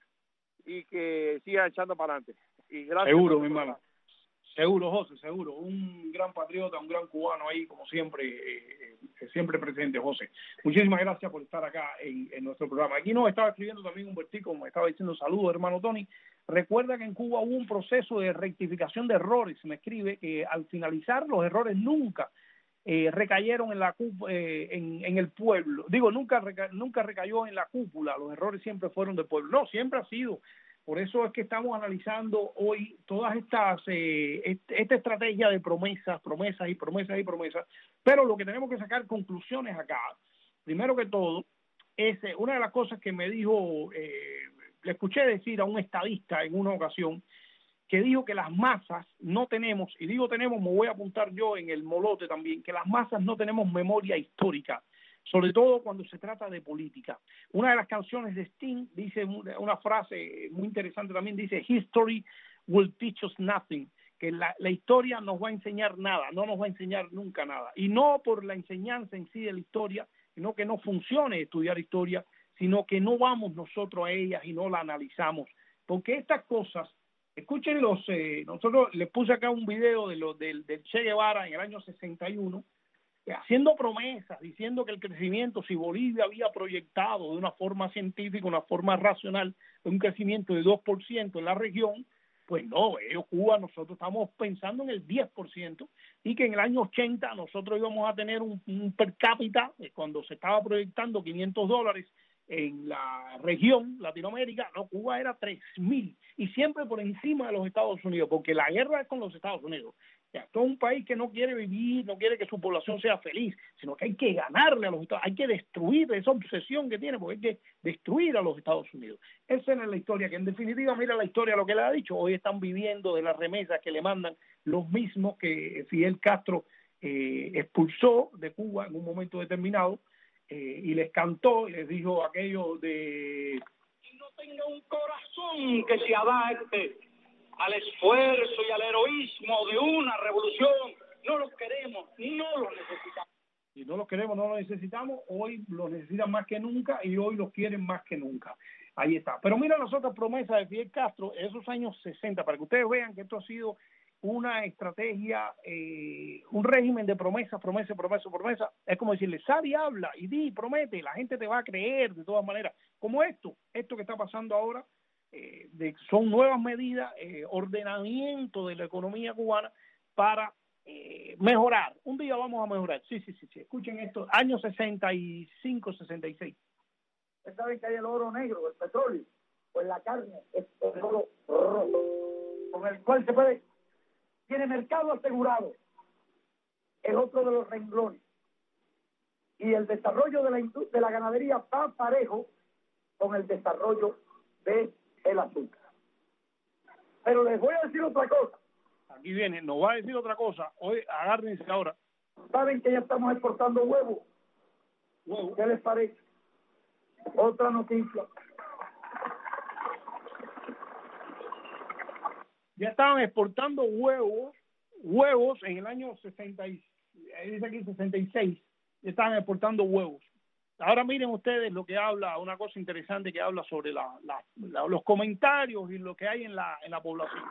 y que sigan echando para adelante. Y gracias. Seguro, mi hermano. Seguro, José, seguro. Un gran patriota, un gran cubano ahí, como siempre, eh, siempre presente, José. Muchísimas gracias por estar acá en, en nuestro programa. Aquí nos estaba escribiendo también Humbertico, como estaba diciendo, saludos, hermano Tony. Recuerda que en Cuba hubo un proceso de rectificación de errores. Me escribe que al finalizar los errores nunca eh, recayeron en la eh, en, en el pueblo. Digo, nunca reca nunca recayó en la cúpula. Los errores siempre fueron del pueblo. No, siempre ha sido. Por eso es que estamos analizando hoy todas estas, eh, este, esta estrategia de promesas, promesas y promesas y promesas, pero lo que tenemos que sacar conclusiones acá, primero que todo, es eh, una de las cosas que me dijo, eh, le escuché decir a un estadista en una ocasión, que dijo que las masas no tenemos, y digo tenemos, me voy a apuntar yo en el molote también, que las masas no tenemos memoria histórica, sobre todo cuando se trata de política. Una de las canciones de Sting dice una frase muy interesante también, dice, history will teach us nothing, que la, la historia nos va a enseñar nada, no nos va a enseñar nunca nada. Y no por la enseñanza en sí de la historia, sino que no funcione estudiar historia, sino que no vamos nosotros a ellas y no la analizamos. Porque estas cosas, escuchen los, eh, nosotros les puse acá un video de lo, del, del Che Guevara en el año sesenta y uno, haciendo promesas, diciendo que el crecimiento, si Bolivia había proyectado de una forma científica, una forma racional, un crecimiento de dos por ciento en la región, pues no, ellos, Cuba, nosotros estamos pensando en el diez por ciento y que en el año ochenta nosotros íbamos a tener un, un per cápita, cuando se estaba proyectando quinientos dólares en la región Latinoamérica, no, Cuba era tres mil y siempre por encima de los Estados Unidos, porque la guerra es con los Estados Unidos. Esto es un país que no quiere vivir, no quiere que su población sea feliz, sino que hay que ganarle a los Estados Unidos, hay que destruir esa obsesión que tiene, porque hay que destruir a los Estados Unidos. Esa es la historia, que en definitiva, mira la historia, lo que le ha dicho, hoy están viviendo de las remesas que le mandan los mismos que Fidel Castro eh, expulsó de Cuba en un momento determinado, eh, y les cantó y les dijo aquello de... Y no tenga un corazón que se adapte al esfuerzo y al heroísmo de una revolución. No los queremos, no los necesitamos. Si no los queremos, no los necesitamos. Hoy los necesitan más que nunca y hoy los quieren más que nunca. Ahí está. Pero mira las otras promesas de Fidel Castro, esos años sesenta, para que ustedes vean que esto ha sido una estrategia, eh, un régimen de promesas, promesas, promesas, promesas. Es como decirle, sal y habla y di, promete, la gente te va a creer de todas maneras. Como esto, esto que está pasando ahora, Eh, de, son nuevas medidas, eh, ordenamiento de la economía cubana para eh, mejorar. Un día vamos a mejorar. Sí, sí, sí, sí. Escuchen esto, años sesenta y cinco, sesenta y seis. Ustedes saben que hay el oro negro, el petróleo, pues la carne es el oro rojo, con el cual se puede, tiene mercado asegurado. Es otro de los renglones. Y el desarrollo de la, de la ganadería va parejo con el desarrollo de el azúcar. Pero les voy a decir otra cosa. Aquí viene, nos va a decir otra cosa. Hoy, agárrense ahora. Saben que ya estamos exportando huevos. Huevo. ¿Qué les parece? Otra noticia. Ya estaban exportando huevos, huevos en el año sesenta, dice aquí sesenta y seis. Ya estaban exportando huevos. Ahora miren ustedes lo que habla, una cosa interesante que habla sobre la, la, la, los comentarios y lo que hay en la, en la población.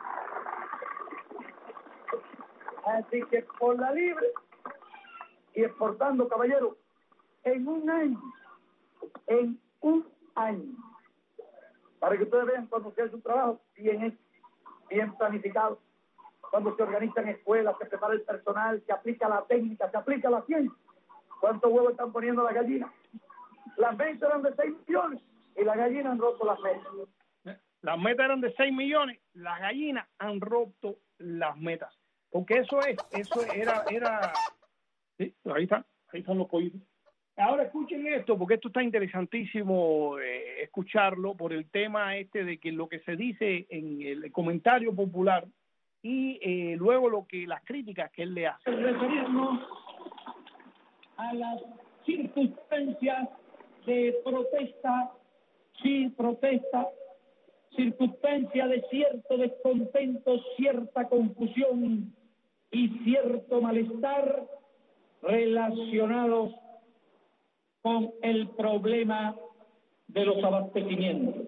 Así que por la libre y exportando, caballeros, en un año, en un año, para que ustedes vean cuando se hace un trabajo bien hecho, bien planificado, cuando se organizan escuelas, se prepara el personal, se aplica la técnica, se aplica la ciencia. ¿Cuántos huevos están poniendo las gallinas? Las ventas eran de seis millones y las gallinas han roto las metas. Las metas eran de seis millones, las gallinas han roto las metas. Porque eso es, eso era, era, sí, ahí está, ahí están los pollitos. Ahora escuchen esto, porque esto está interesantísimo eh, escucharlo por el tema este de que lo que se dice en el comentario popular y eh, luego lo que las críticas que él le hace. Referirnos a las circunstancias de protesta, sí, protesta, circunstancia de cierto descontento, cierta confusión y cierto malestar relacionados con el problema de los abastecimientos.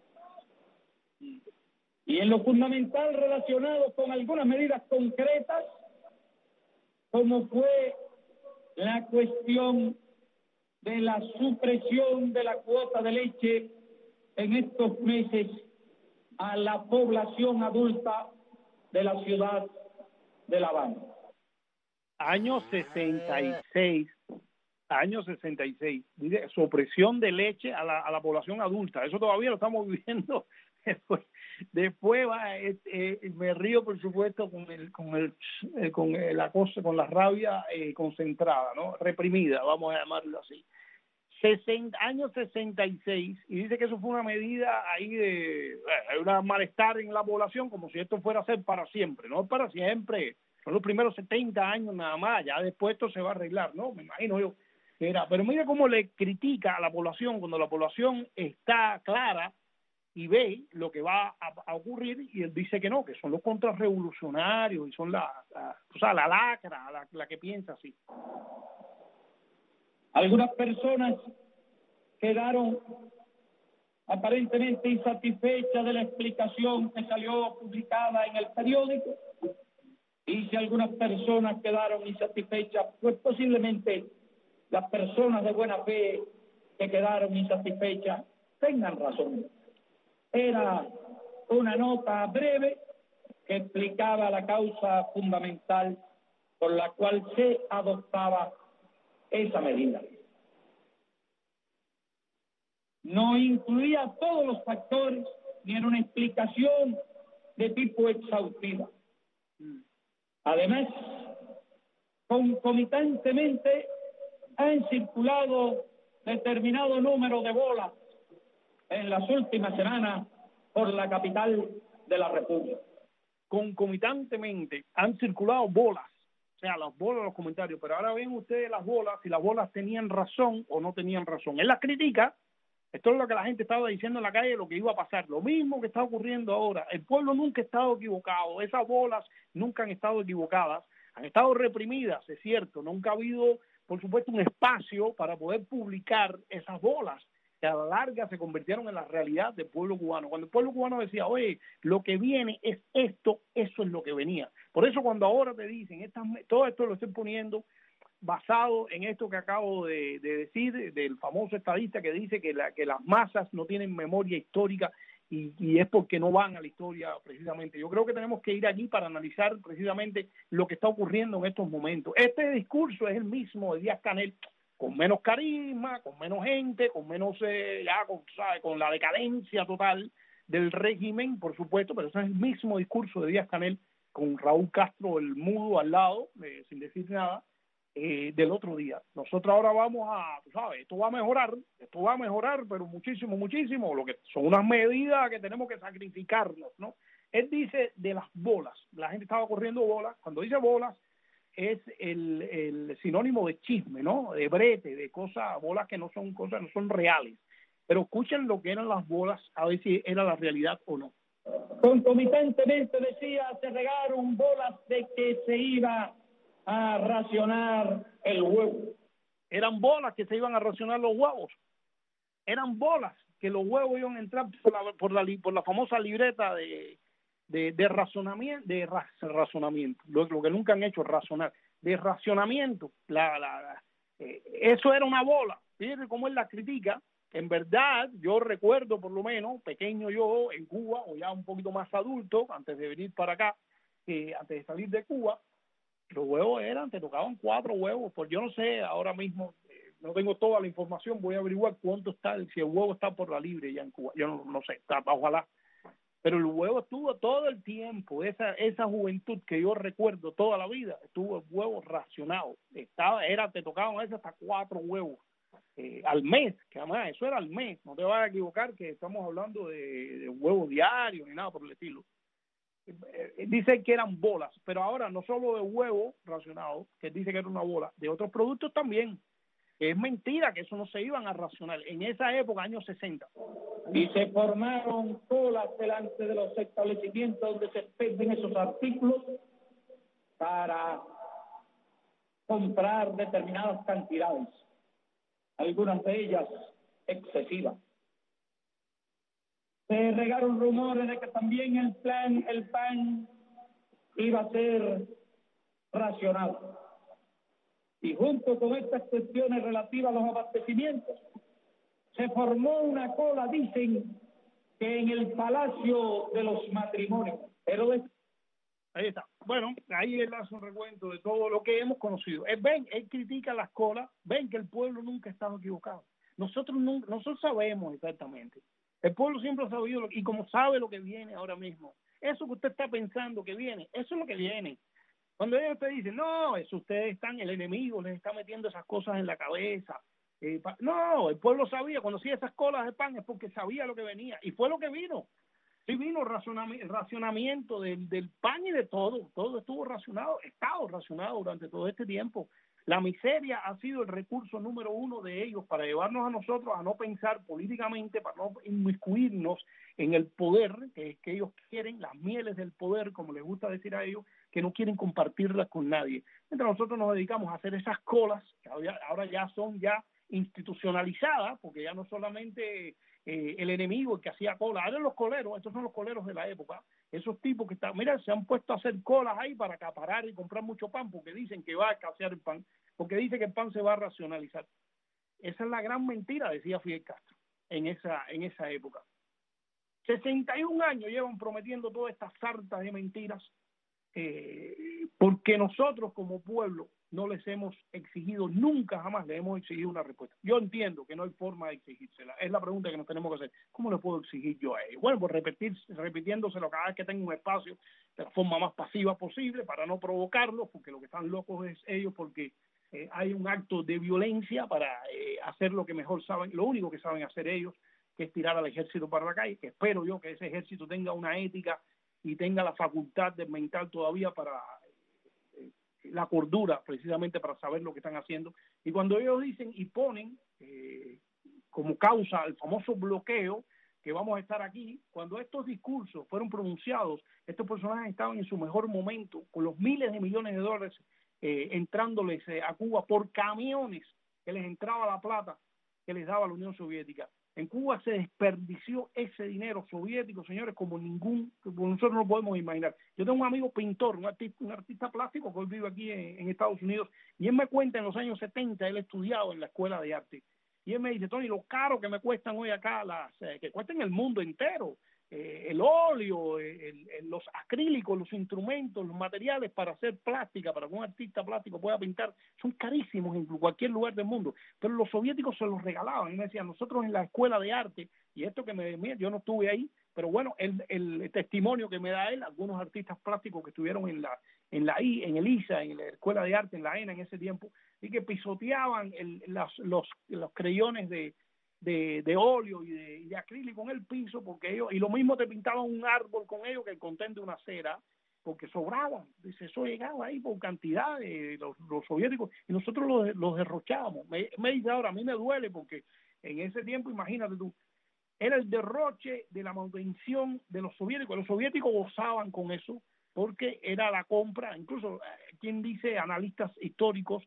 Y en lo fundamental relacionado con algunas medidas concretas, como fue la cuestión de la supresión de la cuota de leche en estos meses a la población adulta de la ciudad de La Habana. Año sesenta y seis, año sesenta y seis, dice supresión de leche a la, a la población adulta. Eso todavía lo estamos viviendo. Después, después va, eh, eh, me río por supuesto con el, con el, eh, con la cosa, con la rabia eh, concentrada, ¿no? Reprimida, vamos a llamarlo así. sesenta, año sesenta y seis, y dice que eso fue una medida ahí de eh, una malestar en la población, como si esto fuera a ser para siempre, no para siempre, son los primeros setenta años nada más, ya después esto se va a arreglar, ¿no? Me imagino yo que era, pero mira cómo le critica a la población cuando la población está clara y ve lo que va a, a ocurrir, y él dice que no, que son los contrarrevolucionarios y son la, la o sea, la lacra, la, la que piensa así. Algunas personas quedaron aparentemente insatisfechas de la explicación que salió publicada en el periódico, y si algunas personas quedaron insatisfechas, pues posiblemente las personas de buena fe que quedaron insatisfechas tengan razón. Era una nota breve que explicaba la causa fundamental por la cual se adoptaba esa medida. No incluía todos los factores ni era una explicación de tipo exhaustiva. Además, concomitantemente han circulado determinado número de bolas en las últimas semanas por la capital de la República. Concomitantemente han circulado bolas, o sea, las bolas, los comentarios, pero ahora ven ustedes las bolas, si las bolas tenían razón o no tenían razón. Él las critica, esto es lo que la gente estaba diciendo en la calle, lo que iba a pasar, lo mismo que está ocurriendo ahora. El pueblo nunca ha estado equivocado, esas bolas nunca han estado equivocadas, han estado reprimidas, es cierto, nunca ha habido, por supuesto, un espacio para poder publicar esas bolas, que a la larga se convirtieron en la realidad del pueblo cubano. Cuando el pueblo cubano decía, oye, lo que viene es esto, eso es lo que venía. Por eso cuando ahora te dicen, estas, todo esto lo estoy poniendo basado en esto que acabo de, de decir, del famoso estadista que dice que, la, que las masas no tienen memoria histórica y, y es porque no van a la historia precisamente. Yo creo que tenemos que ir aquí para analizar precisamente lo que está ocurriendo en estos momentos. Este discurso es el mismo de Díaz-Canel, con menos carisma, con menos gente, con menos, eh, ya, con, ¿sabe? con la decadencia total del régimen, por supuesto, pero ese es el mismo discurso de Díaz-Canel con Raúl Castro, el mudo, al lado, eh, sin decir nada, eh, del otro día. Nosotros ahora vamos a, tú sabes, esto va a mejorar, esto va a mejorar, pero muchísimo, muchísimo, lo que son unas medidas que tenemos que sacrificarnos, ¿no? Él dice de las bolas, la gente estaba corriendo bolas, cuando dice bolas, es el, el sinónimo de chisme, ¿no? De brete, de cosas, bolas que no son cosas, no son reales. Pero escuchen lo que eran las bolas, a ver si era la realidad o no. Concomitantemente, decía, se regaron bolas de que se iba a racionar el huevo. Eran bolas que se iban a racionar los huevos. Eran bolas que los huevos iban a entrar por la, por la, por la famosa libreta de... de, de razonamiento, de ra, razonamiento, lo, lo que nunca han hecho, razonar, de racionamiento, la, la, la, eh, eso era una bola. Fíjense cómo él la critica. En verdad, yo recuerdo por lo menos, pequeño yo, en Cuba, o ya un poquito más adulto, antes de venir para acá, eh, antes de salir de Cuba, los huevos eran, te tocaban cuatro huevos, pues yo no sé, ahora mismo, eh, no tengo toda la información, voy a averiguar cuánto está, si el huevo está por la libre ya en Cuba, yo no, no sé, está, ojalá. Pero el huevo estuvo todo el tiempo, esa esa juventud que yo recuerdo toda la vida, estuvo el huevo racionado, estaba, era, te tocaban a veces hasta cuatro huevos eh, al mes, que además eso era al mes, no te vayas a equivocar que estamos hablando de, de huevos diarios ni nada por el estilo. eh, dice que eran bolas, pero ahora no solo de huevo racionado, que dice que era una bola, de otros productos también. Es mentira que eso no se iban a racionar en esa época, años sesenta. Y se formaron colas delante de los establecimientos donde se venden esos artículos para comprar determinadas cantidades, algunas de ellas excesivas. Se regaron rumores de que también el plan, el pan iba a ser racionado. Y junto con estas cuestiones relativas a los abastecimientos, se formó una cola, dicen, que en el Palacio de los Matrimonios. Pero de... Ahí está. Bueno, ahí él hace un recuento de todo lo que hemos conocido. Él, ven, él critica las colas, ven que el pueblo nunca ha estado equivocado. Nosotros, nunca, nosotros sabemos exactamente. El pueblo siempre ha sabido, lo, y como sabe lo que viene ahora mismo, eso que usted está pensando que viene, eso es lo que viene. Cuando ellos te dicen, no, eso ustedes están, el enemigo les está metiendo esas cosas en la cabeza. Eh, pa... No, el pueblo sabía, cuando hacía esas colas de pan es porque sabía lo que venía, y fue lo que vino. Sí vino racionamiento, racionamiento del, del pan y de todo, todo estuvo racionado, estado racionado durante todo este tiempo. La miseria ha sido el recurso número uno de ellos para llevarnos a nosotros a no pensar políticamente, para no inmiscuirnos en el poder que, que ellos quieren, las mieles del poder, como les gusta decir a ellos, que no quieren compartirlas con nadie. Mientras nosotros nos dedicamos a hacer esas colas, que ahora ya son ya institucionalizadas, porque ya no solamente eh, el enemigo el que hacía cola, ahora los coleros, estos son los coleros de la época, esos tipos que están, mira, se han puesto a hacer colas ahí para acaparar y comprar mucho pan, porque dicen que va a escasear el pan, porque dice que el pan se va a racionalizar. Esa es la gran mentira, decía Fidel Castro, en esa, en esa época. sesenta y un años llevan prometiendo todas estas sartas de mentiras, eh, porque nosotros como pueblo no les hemos exigido, nunca jamás le hemos exigido una respuesta. Yo entiendo que no hay forma de exigírsela. Es la pregunta que nos tenemos que hacer. ¿Cómo le puedo exigir yo a ellos? Bueno, pues repetir, repitiéndoselo cada vez que tengo un espacio de la forma más pasiva posible para no provocarlos, porque lo que están locos es ellos, porque eh, hay un acto de violencia para eh, hacer lo que mejor saben, lo único que saben hacer ellos, que es tirar al ejército para la calle, que espero yo que ese ejército tenga una ética y tenga la facultad de mental todavía para la cordura, precisamente para saber lo que están haciendo. Y cuando ellos dicen y ponen eh, como causa el famoso bloqueo, que vamos a estar aquí, cuando estos discursos fueron pronunciados, estos personajes estaban en su mejor momento, con los miles de millones de dólares eh, entrándoles eh, a Cuba por camiones que les entraba la plata que les daba la Unión Soviética. En Cuba se desperdició ese dinero soviético, señores, como ningún, como nosotros no podemos imaginar. Yo tengo un amigo pintor, un artista, un artista plástico que hoy vive aquí en, en Estados Unidos, y él me cuenta en los años setenta, él estudiado en la escuela de arte, y él me dice, Tony, lo caro que me cuestan hoy acá, las eh, que cuestan el mundo entero, eh, el óleo, el, el, los acrílicos, los instrumentos, los materiales para hacer plástica, para que un artista plástico pueda pintar, son carísimos en cualquier lugar del mundo, pero los soviéticos se los regalaban. Y me decían, nosotros en la escuela de arte, y esto que me, mira, yo no estuve ahí, pero bueno, el, el testimonio que me da él, algunos artistas plásticos que estuvieron en la en la I, en el I S A, en la escuela de arte, en la E N A en ese tiempo, y que pisoteaban el, las, los, los creyones de De, de óleo y de, y de acrílico en el piso, porque ellos, y lo mismo te pintaban un árbol con ellos que el contén de una cera, porque sobraban. Dice, eso llegaba ahí por cantidad de los, los soviéticos, y nosotros los, los derrochábamos. Me, me dice ahora, a mí me duele, porque en ese tiempo, imagínate tú, era el derroche de la manutención de los soviéticos. Los soviéticos gozaban con eso, porque era la compra, incluso, eh, quien dice, analistas históricos,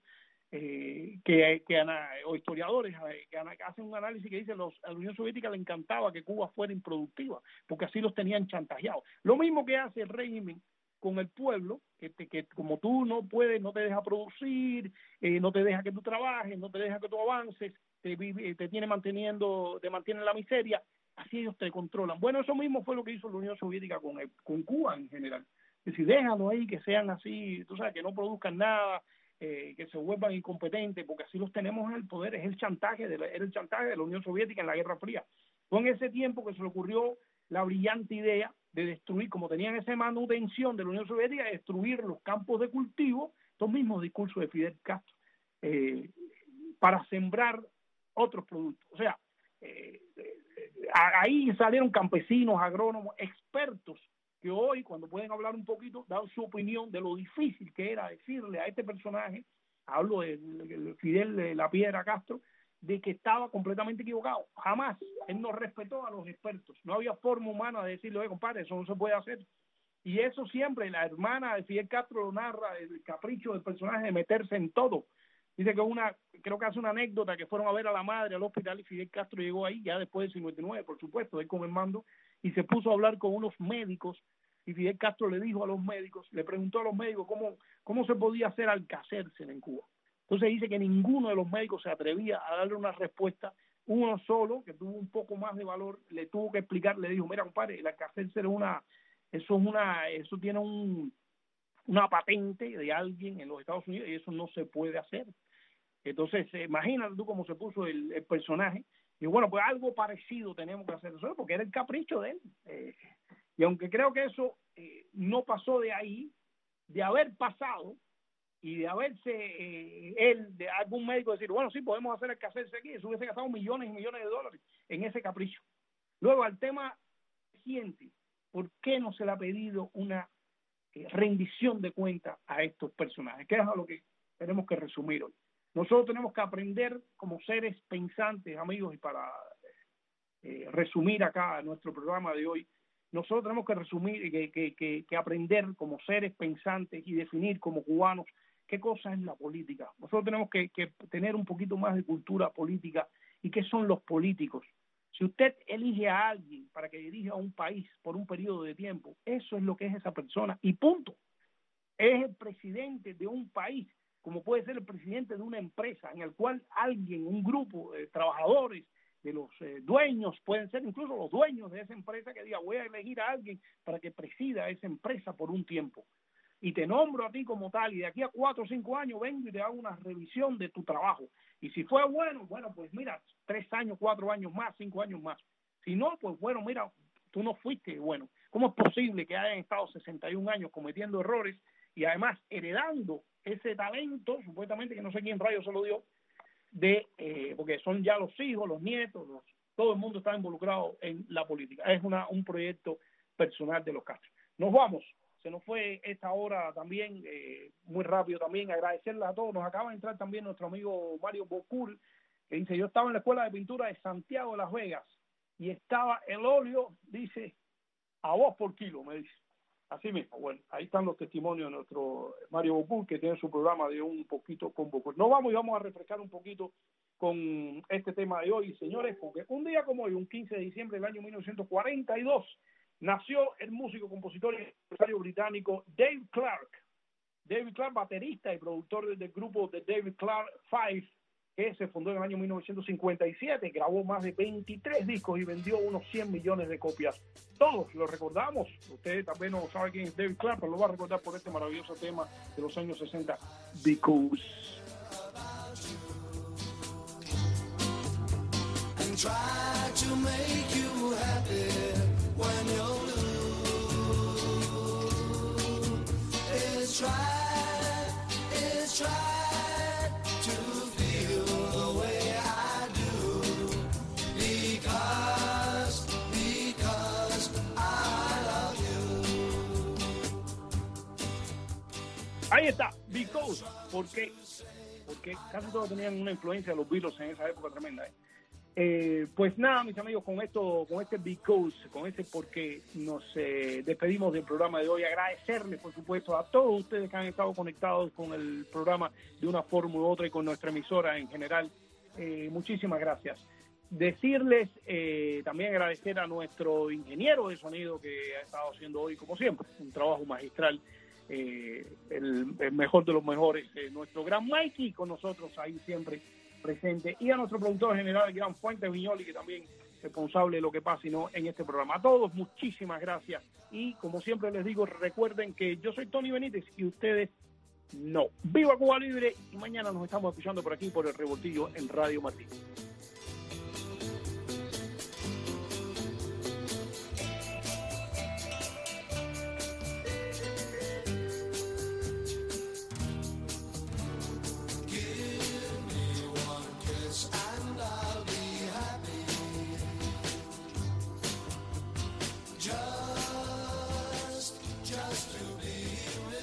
Eh, que, que o historiadores eh, que hacen un análisis que dice los, a la Unión Soviética le encantaba que Cuba fuera improductiva porque así los tenían chantajeados. Lo mismo que hace el régimen con el pueblo, que, te, que como tú no puedes, no te deja producir, eh, no te deja que tú trabajes, no te deja que tú avances, te, te tiene manteniendo, te mantiene en la miseria, así ellos te controlan. Bueno, eso mismo fue lo que hizo la Unión Soviética con, el, con Cuba en general. Es decir, déjalo ahí, que sean así, tú sabes, que no produzcan nada, Eh, que se vuelvan incompetentes, porque así los tenemos en el poder. Es el chantaje de la, era el chantaje de la Unión Soviética en la Guerra Fría. Fue en ese tiempo que se le ocurrió la brillante idea de destruir, como tenían esa manutención de la Unión Soviética, de destruir los campos de cultivo, estos mismos discursos de Fidel Castro, eh, para sembrar otros productos. O sea, eh, eh, ahí salieron campesinos, agrónomos, expertos que hoy, cuando pueden hablar un poquito, dan su opinión de lo difícil que era decirle a este personaje, hablo de, de Fidel de la Piedra Castro, de que estaba completamente equivocado. Jamás él no respetó a los expertos. No había forma humana de decirle, oye, compadre, eso no se puede hacer. Y eso siempre, la hermana de Fidel Castro lo narra, el capricho del personaje de meterse en todo. Dice que una, creo que hace una anécdota que fueron a ver a la madre al hospital y Fidel Castro llegó ahí, ya después del cincuenta y nueve, por supuesto, él con el mando, y se puso a hablar con unos médicos, y Fidel Castro le dijo a los médicos, le preguntó a los médicos cómo, cómo se podía hacer Alcacérsela en Cuba. Entonces dice que ninguno de los médicos se atrevía a darle una respuesta. Uno solo, que tuvo un poco más de valor, le tuvo que explicar, le dijo, mira, compadre, el Alcacérsela es una, eso es una, eso tiene un, una patente de alguien en los Estados Unidos y eso no se puede hacer. Entonces, eh, imagínate tú cómo se puso el, el personaje. Y bueno, pues algo parecido tenemos que hacer nosotros, porque era el capricho de él. Eh, y aunque creo que eso eh, no pasó de ahí, de haber pasado, y de haberse eh, él, de algún médico decir, bueno, sí, podemos hacer el que hacerse aquí, eso hubiese gastado millones y millones de dólares en ese capricho. Luego, al tema siguiente, ¿por qué no se le ha pedido una eh, rendición de cuentas a estos personajes? Que es a lo que tenemos que resumir hoy. Nosotros tenemos que aprender como seres pensantes, amigos, y para eh, resumir acá nuestro programa de hoy, nosotros tenemos que resumir, que, que, que, que aprender como seres pensantes y definir como cubanos qué cosa es la política. Nosotros tenemos que, que tener un poquito más de cultura política y qué son los políticos. Si usted elige a alguien para que dirija a un país por un periodo de tiempo, eso es lo que es esa persona y punto. Es el presidente de un país, como puede ser el presidente de una empresa en el cual alguien, un grupo de trabajadores, de los eh, dueños, pueden ser incluso los dueños de esa empresa que diga, voy a elegir a alguien para que presida esa empresa por un tiempo. Y te nombro a ti como tal, y de aquí a cuatro o cinco años vengo y te hago una revisión de tu trabajo. Y si fue bueno, bueno, pues mira, tres años, cuatro años más, cinco años más. Si no, pues bueno, mira, tú no fuiste bueno. ¿Cómo es posible que hayan estado sesenta y un años cometiendo errores y además heredando ese talento, supuestamente, que no sé quién rayos se lo dio, de eh, porque son ya los hijos, los nietos, los, todo el mundo está involucrado en la política. Es una un proyecto personal de los Castro. Nos vamos. Se nos fue esta hora también, eh, muy rápido también, agradecerles a todos. Nos acaba de entrar también nuestro amigo Mario Bocul, que dice, yo estaba en la Escuela de Pintura de Santiago de Las Vegas y estaba el óleo, dice, a vos por kilo, me dice. Así mismo, bueno, ahí están los testimonios de nuestro Mario Bocul, que tiene su programa de un poquito con Bocul. Nos vamos y vamos a refrescar un poquito con este tema de hoy, señores, porque un día como hoy, un quince de diciembre del año mil novecientos cuarenta y dos, nació el músico, compositor y empresario británico Dave Clark. David Clark, baterista y productor del grupo de David Clark Five, que se fundó en el año mil novecientos cincuenta y siete, grabó más de veintitrés discos y vendió unos cien millones de copias. Todos lo recordamos. Usted también no sabe quién es David Clark, pero lo va a recordar por este maravilloso tema de los años sesenta, Because. And try to make you happy when you're blue. It's try, it's try to feel the way I do. Because, because I love you. Ahí está, Because. ¿Por qué? Porque casi todos tenían una influencia de los Beatles en esa época tremenda, ¿eh? Eh, pues nada, mis amigos, con esto, con este Because, con este porque nos eh, despedimos del programa de hoy. Agradecerles, por supuesto, a todos ustedes que han estado conectados con el programa de una forma u otra y con nuestra emisora en general. Eh, muchísimas gracias. Decirles, eh, también agradecer a nuestro ingeniero de sonido que ha estado haciendo hoy, como siempre, un trabajo magistral. Eh, el, el mejor de los mejores, eh, nuestro gran Mikey con nosotros ahí siempre presente, y a nuestro productor general, el gran Fuentes Viñoli, que también es responsable de lo que pasa y no en este programa. A todos, muchísimas gracias, y como siempre les digo, recuerden que yo soy Tony Benítez y ustedes no. ¡Viva Cuba Libre! Y mañana nos estamos escuchando por aquí, por el Revoltillo en Radio Martín.